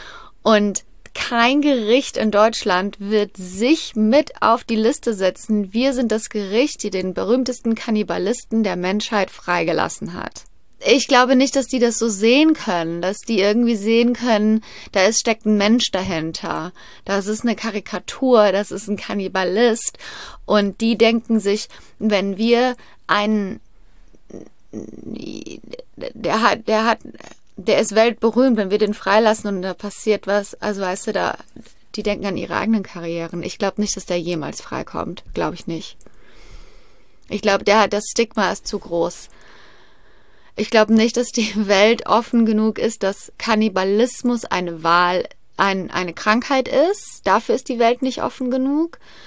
Und kein Gericht in Deutschland wird sich mit auf die Liste setzen. Wir sind das Gericht, die den berühmtesten Kannibalisten der Menschheit freigelassen hat. Ich glaube nicht, dass die das so sehen können, dass die irgendwie sehen können, da ist, steckt ein Mensch dahinter. Das ist eine Karikatur, das ist ein Kannibalist. Und die denken sich, wenn wir einen, der hat, der hat, der ist weltberühmt, wenn wir den freilassen und da passiert was, also weißt du, da, die denken an ihre eigenen Karrieren. Ich glaube nicht, dass der jemals freikommt. Glaube ich nicht. Ich glaube, der hat, das Stigma ist zu groß. Ich glaube nicht, dass die Welt offen genug ist, dass Kannibalismus eine Wahl, ein, eine Krankheit ist. Dafür ist die Welt nicht offen genug.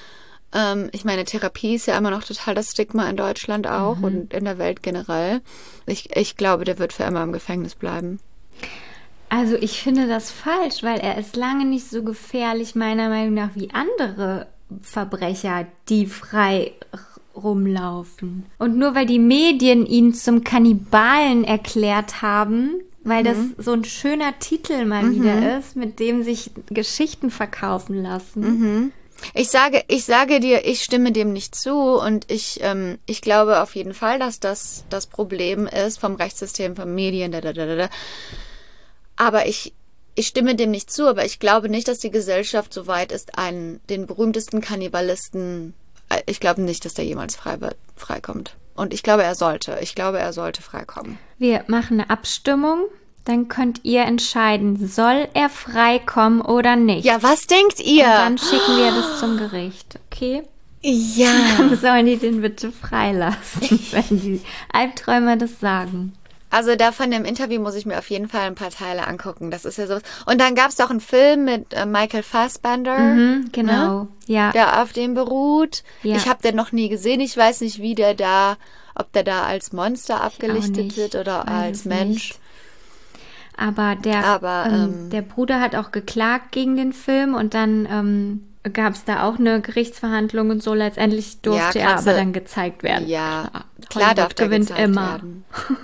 Ähm, ich meine, Therapie ist ja immer noch total das Stigma in Deutschland auch mhm. und in der Welt generell. Ich, ich glaube, der wird für immer im Gefängnis bleiben. Also ich finde das falsch, weil er ist lange nicht so gefährlich, meiner Meinung nach, wie andere Verbrecher, die frei rumlaufen. Und nur weil die Medien ihn zum Kannibalen erklärt haben, weil mhm. das so ein schöner Titel mal mhm. wieder ist, mit dem sich Geschichten verkaufen lassen. Mhm. Ich sage, ich sage dir, ich stimme dem nicht zu und ich, ähm, ich glaube auf jeden Fall, dass das das Problem ist vom Rechtssystem, von Medien, da, da, da, da. Aber ich, ich stimme dem nicht zu, aber ich glaube nicht, dass die Gesellschaft so weit ist, einen, den berühmtesten Kannibalisten, ich glaube nicht, dass der jemals frei wird, freikommt. Und ich glaube, er sollte. Ich glaube, er sollte freikommen. Wir machen eine Abstimmung. Dann könnt ihr entscheiden, soll er freikommen oder nicht. Ja, was denkt ihr? Und dann schicken wir das zum Gericht, okay? Ja. Dann sollen die den bitte freilassen, wenn die Albträumer das sagen. Also da von dem Interview muss ich mir auf jeden Fall ein paar Teile angucken. Das ist ja so. Und dann gab es doch einen Film mit äh, Michael Fassbender. Mhm, genau, ne? ja. Der auf dem beruht. Ja. Ich habe den noch nie gesehen. Ich weiß nicht, wie der da, ob der da als Monster abgelichtet wird oder als Mensch. Nicht. Aber, der, Aber ähm, ähm, der Bruder hat auch geklagt gegen den Film und dann ähm, gab es da auch eine Gerichtsverhandlung und so. Letztendlich durfte ja, er aber dann gezeigt werden. Ja, klar, klar darf der gewinnt gezeigt immer. werden.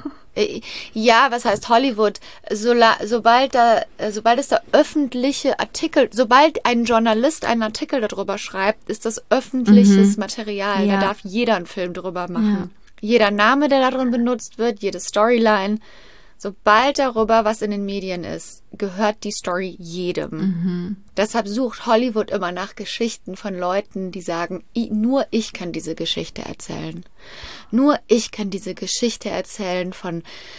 Ja, was heißt Hollywood? So, sobald da, sobald es da öffentliche Artikel, sobald ein Journalist einen Artikel darüber schreibt, ist das öffentliches mhm. Material. Ja. Da darf jeder einen Film drüber machen. Ja. Jeder Name, der darin benutzt wird, jede Storyline. Sobald darüber was in den Medien ist, gehört die Story jedem. Mhm. Deshalb sucht Hollywood immer nach Geschichten von Leuten, die sagen, nur ich kann diese Geschichte erzählen. Nur ich kann diese Geschichte erzählen von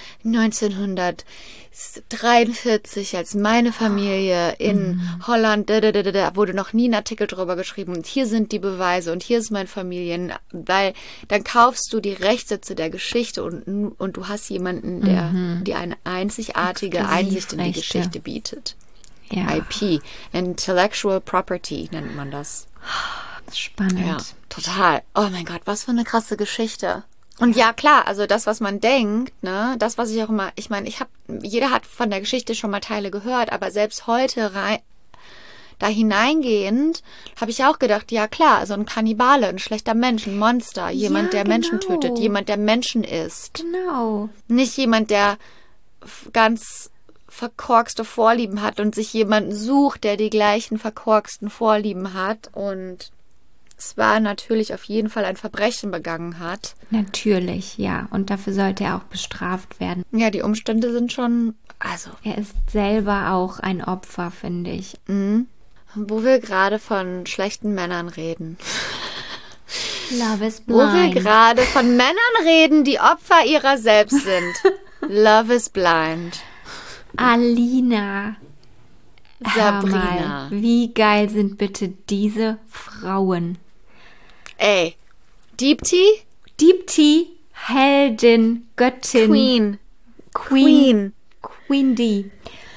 neunzehnhundertdreiundvierzig, als meine Familie in mhm. Holland, da, da, da, da, wurde noch nie ein Artikel drüber geschrieben und hier sind die Beweise und hier ist mein Familien, weil dann kaufst du die Rechte zu der Geschichte und, und du hast jemanden, der mhm. dir eine einzigartige Einsicht in die Geschichte bietet. Ja. I P, Intellectual Property nennt man das. Spannend. Ja, total. Oh mein Gott, was für eine krasse Geschichte. Und ja, klar, also das, was man denkt, ne, das, was ich auch immer, ich meine, ich habe, jeder hat von der Geschichte schon mal Teile gehört, aber selbst heute rein, da hineingehend, habe ich auch gedacht, ja klar, also ein Kannibale, ein schlechter Mensch, ein Monster, jemand, ja, der genau. Menschen tötet, jemand, der Menschen isst. Genau. Nicht jemand, der ganz verkorkste Vorlieben hat und sich jemanden sucht, der die gleichen verkorksten Vorlieben hat und zwar natürlich auf jeden Fall ein Verbrechen begangen hat. Natürlich, ja. Und dafür sollte er auch bestraft werden. Ja, die Umstände sind schon, also... Er ist selber auch ein Opfer, finde ich. Mhm. Wo wir gerade von schlechten Männern reden. Love is blind. Wo wir gerade von Männern reden, die Opfer ihrer selbst sind. Love is blind. Alina. Sabrina. Mal, wie geil sind bitte diese Frauen? Ey, Deepti? Deepti, Heldin, Göttin. Queen. Queen. Queen D.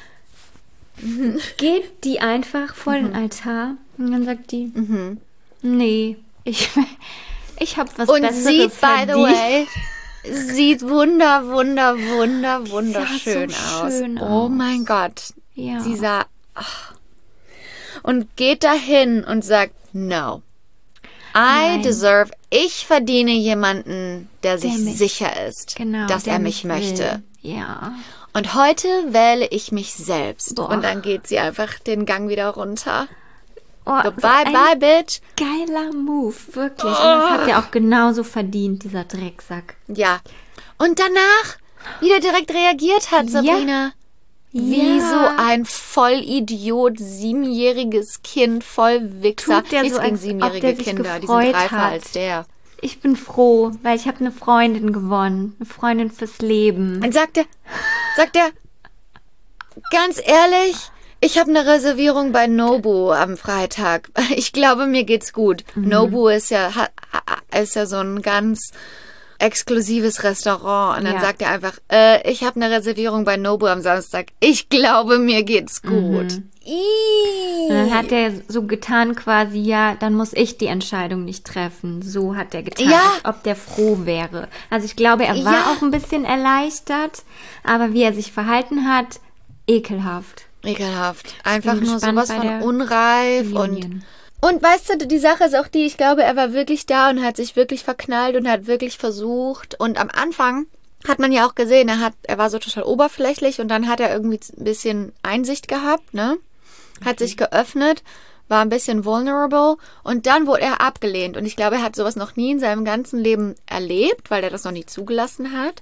Geht die einfach vor mhm. den Altar und dann sagt die, mhm. nee, ich, ich hab was und Besseres sieht, verdient. by the way, sieht wunder, wunder, wunder, wunderschön so aus. Schön oh aus. mein Gott. Ja. Sie sah... Ach. Und geht dahin und sagt, no. I Nein. deserve, ich verdiene jemanden, der sich Der mich- sicher ist, Genau, dass der er mich will. möchte. Ja. Und heute wähle ich mich selbst. Boah. Und dann geht sie einfach den Gang wieder runter. Oh, So, so bye, ein bye, bitch. geiler Move, wirklich. Und das hat er auch genauso verdient, dieser Drecksack. Ja. Und danach wieder direkt reagiert hat, Ja. Sabrina. Wie Ja. so ein Vollidiot, siebenjähriges Kind, voll Wichser. Tut der Nichts so, gegen als ob siebenjährige der sich Kinder, die sind gefreut reifer hat. als der. Ich bin froh, weil ich habe eine Freundin gewonnen. Eine Freundin fürs Leben. Und sagt er, sagt er, ganz ehrlich, ich habe eine Reservierung bei Nobu am Freitag. Ich glaube, mir geht's gut. Mhm. Nobu ist ja, ha- ha- ist ja so ein ganz exklusives Restaurant. Und dann Ja. sagt er einfach, äh, ich habe eine Reservierung bei Nobu am Samstag. Ich glaube, mir geht's gut. Mhm. Ih. Und dann hat er so getan quasi, ja, dann muss ich die Entscheidung nicht treffen. So hat er getan, Ja. als ob der froh wäre. Also ich glaube, er war Ja. auch ein bisschen erleichtert, aber wie er sich verhalten hat, ekelhaft. Ekelhaft. Einfach Bin nur gespannt sowas bei von der unreif und Reunion. Und weißt du, die Sache ist auch die, ich glaube, er war wirklich da und hat sich wirklich verknallt und hat wirklich versucht. Und am Anfang hat man ja auch gesehen, er hat, er war so total oberflächlich und dann hat er irgendwie ein bisschen Einsicht gehabt, ne? Hat sich geöffnet, war ein bisschen vulnerable und dann wurde er abgelehnt. Und ich glaube, er hat sowas noch nie in seinem ganzen Leben erlebt, weil er das noch nie zugelassen hat.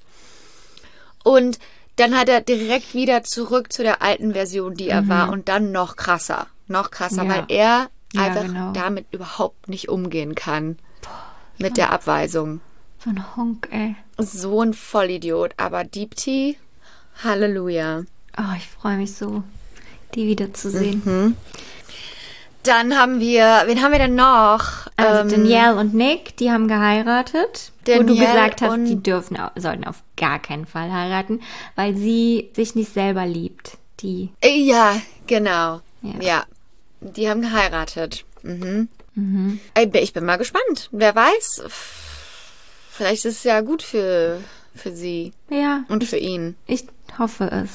Und dann hat er direkt wieder zurück zu der alten Version, die er war und dann noch krasser, noch krasser, Ja. weil er Ja, einfach genau. damit überhaupt nicht umgehen kann. Mit der Abweisung. So ein Honk, ey. So ein Vollidiot. Aber Deepti, Halleluja. Oh, ich freue mich so, die wiederzusehen. Dann haben wir, wen haben wir denn noch? Also Ähm, Danielle und Nick, die haben geheiratet. Wo du Danielle gesagt hast, und- die dürfen, au- sollten auf gar keinen Fall heiraten, weil sie sich nicht selber liebt. Die. Ja, genau. Ja. Ja. Die haben geheiratet. Mhm. Ey, Ich bin mal gespannt. Wer weiß. Vielleicht ist es ja gut für, für sie Ja, und ich, für ihn. ich hoffe es.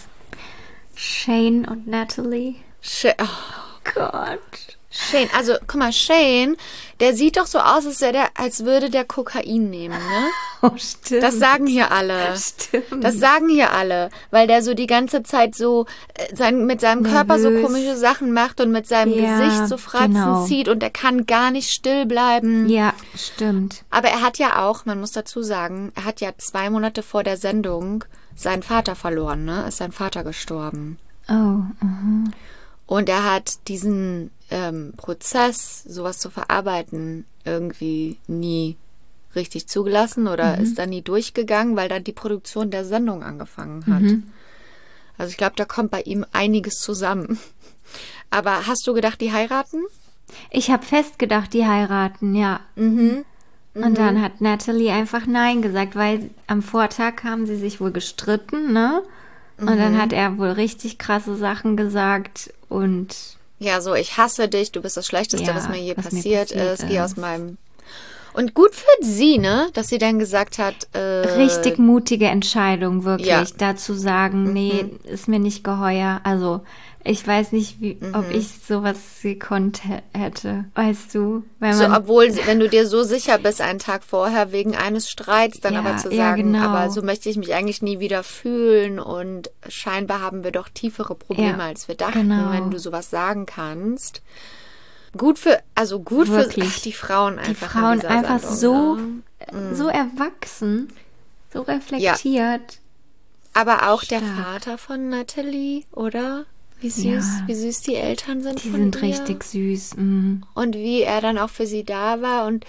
Shane und Natalie. Sh oh, Gott. Shane, also guck mal, Shane, der sieht doch so aus, als, wäre der, als würde der Kokain nehmen, ne? Oh, stimmt. Das sagen hier alle. Stimmt. Das sagen hier alle, weil der so die ganze Zeit so äh, sein, mit seinem Körper so Nervös. komische Sachen macht und mit seinem Ja, Gesicht so Fratzen genau. zieht und er kann gar nicht still bleiben. Ja, stimmt. Aber er hat ja auch, man muss dazu sagen, er hat ja zwei Monate vor der Sendung seinen Vater verloren, ne? Ist sein Vater gestorben. Oh, mhm. Und er hat diesen ähm, Prozess, sowas zu verarbeiten, irgendwie nie richtig zugelassen oder ist da nie durchgegangen, weil dann die Produktion der Sendung angefangen hat. Also ich glaube, da kommt bei ihm einiges zusammen. Aber hast du gedacht, die heiraten? Ich habe fest gedacht, die heiraten, ja. Mhm. Und dann hat Natalie einfach Nein gesagt, weil am Vortag haben sie sich wohl gestritten, ne? Und dann hat er wohl richtig krasse Sachen gesagt und Ja, so, ich hasse dich, du bist das Schlechteste, Ja, was mir je was mir passiert, passiert ist. Geh ist. aus meinem... Und gut für sie, ne? Dass sie dann gesagt hat... Äh, richtig mutige Entscheidung, wirklich. ja. Da zu sagen, nee, ist mir nicht geheuer. Also, ich weiß nicht, wie, ob ich sowas gekonnt hä- hätte. Weißt du? Wenn So, man, obwohl, sie- wenn du dir so sicher bist, einen Tag vorher wegen eines Streits, dann Ja, aber zu ja, sagen, genau. aber so möchte ich mich eigentlich nie wieder fühlen und scheinbar haben wir doch tiefere Probleme, Ja, als wir dachten, genau. wenn du sowas sagen kannst. Gut für, also gut Wirklich. für ach, die Frauen die einfach. in Frauen dieser einfach Sendung, so, ne? so erwachsen, so reflektiert. Aber auch der Stark. Vater von Natalie, oder? Wie süß, Ja. wie süß die Eltern sind Die von sind ihr. richtig süß. Mm. Und wie er dann auch für sie da war und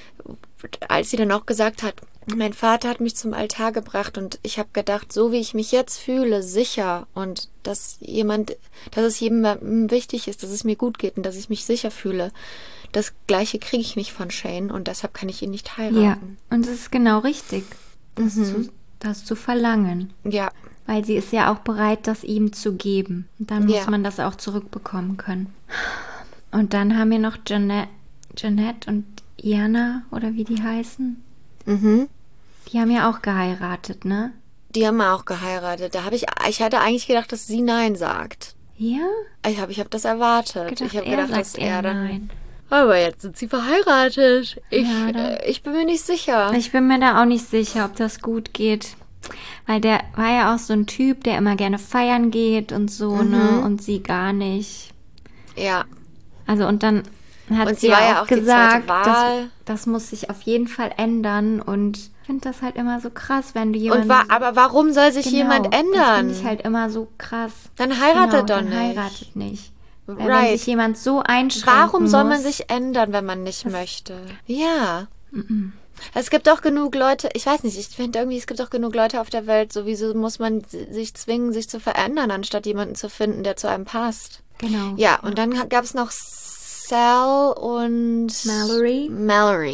als sie dann auch gesagt hat, mein Vater hat mich zum Altar gebracht und ich habe gedacht, so wie ich mich jetzt fühle, sicher und dass jemand, dass es jemandem wichtig ist, dass es mir gut geht und dass ich mich sicher fühle, das Gleiche kriege ich nicht von Shane und deshalb kann ich ihn nicht Ja, heiraten. und es ist genau richtig, das, zu, das zu verlangen. Ja, Weil sie ist ja auch bereit, das ihm zu geben. Und dann muss Ja. man das auch zurückbekommen können. Und dann haben wir noch Jeanette, Jeanette und Iana, oder wie die heißen. mhm. Die haben ja auch geheiratet, ne? Die haben auch geheiratet. Da habe ich, ich hatte eigentlich gedacht, dass sie Nein sagt. Ja? Ich habe ich hab das erwartet. Gedacht, ich habe er gedacht, sagt dass eher er dann. nein. Aber jetzt sind sie verheiratet. Ich, Ja, da- äh, ich bin mir nicht sicher. Ich bin mir da auch nicht sicher, ob das gut geht. Weil der war ja auch so ein Typ, der immer gerne feiern geht und so, Mhm. ne? Und sie gar nicht. Ja. Also und dann hat Und sie sie war ja ja auch auch die gesagt, zweite das, Wahl. das muss sich auf jeden Fall ändern. Und ich finde das halt immer so krass, wenn du jemanden... Und wa aber warum soll sich Genau, jemand Das ändern? finde ich halt immer so krass. Dann heiratet genau, doch dann nicht. heiratet nicht. Weil Right. wenn sich jemand so einschränkt, Warum soll man muss, sich ändern, wenn man nicht möchte? Ja. Es gibt doch genug Leute, ich weiß nicht, ich finde irgendwie, es gibt doch genug Leute auf der Welt, sowieso muss man si- sich zwingen, sich zu verändern, anstatt jemanden zu finden, der zu einem passt. Genau. Ja, und dann gab es noch Sal und Mallory. Mallory.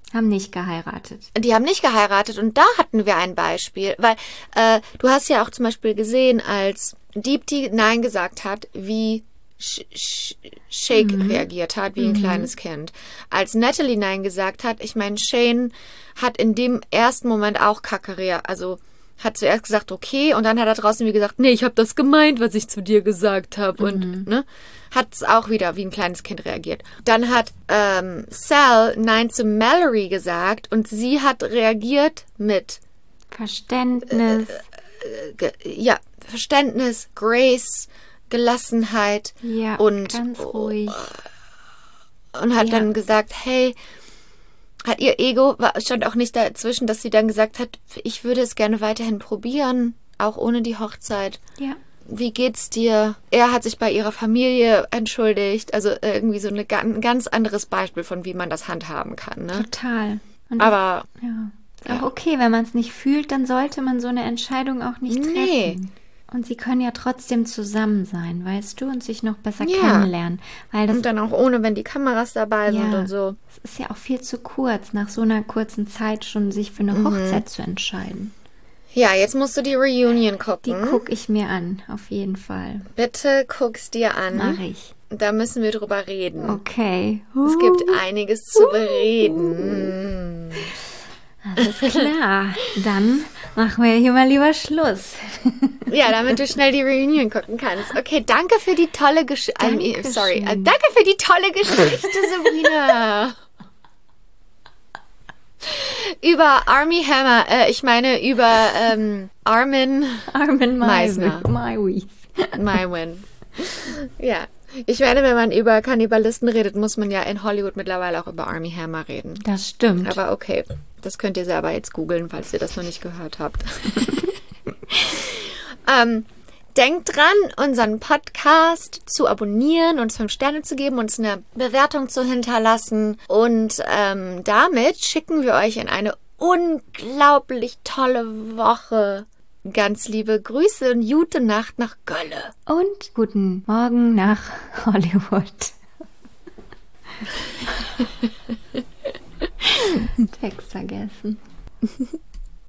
Haben nicht geheiratet. Die haben nicht geheiratet und da hatten wir ein Beispiel, weil äh, du hast ja auch zum Beispiel gesehen, als Deepti Nein gesagt hat, wie Sh- Sh- Shake mhm. reagiert hat, wie ein mhm. kleines Kind. Als Natalie Nein gesagt hat, ich meine, Shane hat in dem ersten Moment auch Kacke reagiert, also hat zuerst gesagt, okay, und dann hat er draußen wie gesagt, nee, ich habe das gemeint, was ich zu dir gesagt habe. Mhm. Und ne, hat es auch wieder wie ein kleines Kind reagiert. Dann hat ähm, Sal Nein zu Mallory gesagt und sie hat reagiert mit Verständnis. Äh, äh, ge- ja, Verständnis, Grace, Gelassenheit. Ja, und, ganz ruhig. Und hat ja. dann gesagt, hey, hat ihr Ego, war, stand auch nicht dazwischen, dass sie dann gesagt hat, ich würde es gerne weiterhin probieren, auch ohne die Hochzeit. Ja. Wie geht's dir? Er hat sich bei ihrer Familie entschuldigt. Also irgendwie so eine, ein ganz anderes Beispiel von, wie man das handhaben kann. Ne? Total. Und aber das, ja. Ist auch okay, wenn man es nicht fühlt, dann sollte man so eine Entscheidung auch nicht treffen. Nee. Und sie können ja trotzdem zusammen sein, weißt du, und sich noch besser ja. kennenlernen. Weil das, und dann auch ohne, wenn die Kameras dabei ja, sind und so. Es ist ja auch viel zu kurz, nach so einer kurzen Zeit schon sich für eine mhm. Hochzeit zu entscheiden. Ja, jetzt musst du die Reunion gucken. Die gucke ich mir an, auf jeden Fall. Bitte guck's dir an. Mach ich. Da müssen wir drüber reden. Okay. Es gibt einiges zu bereden. Alles klar. Dann machen wir hier mal lieber Schluss. Ja, damit du schnell die Reunion gucken kannst. Okay, danke für die tolle Geschichte. Um, sorry, uh, danke für die tolle Geschichte, Sabrina. Über Armie Hammer, äh, ich meine über ähm, Armin, Armin Meisner. Maiwi. Maiwin. Ja. Ich meine, wenn man über Kannibalisten redet, muss man ja in Hollywood mittlerweile auch über Armie Hammer reden. Das stimmt. Aber okay, das könnt ihr selber jetzt googeln, falls ihr das noch nicht gehört habt. ähm, denkt dran, unseren Podcast zu abonnieren, uns fünf Sterne zu geben, uns eine Bewertung zu hinterlassen. Und ähm, damit schicken wir euch in eine unglaublich tolle Woche. Ganz liebe Grüße und gute Nacht nach Gölle. Und guten Morgen nach Hollywood. Text vergessen.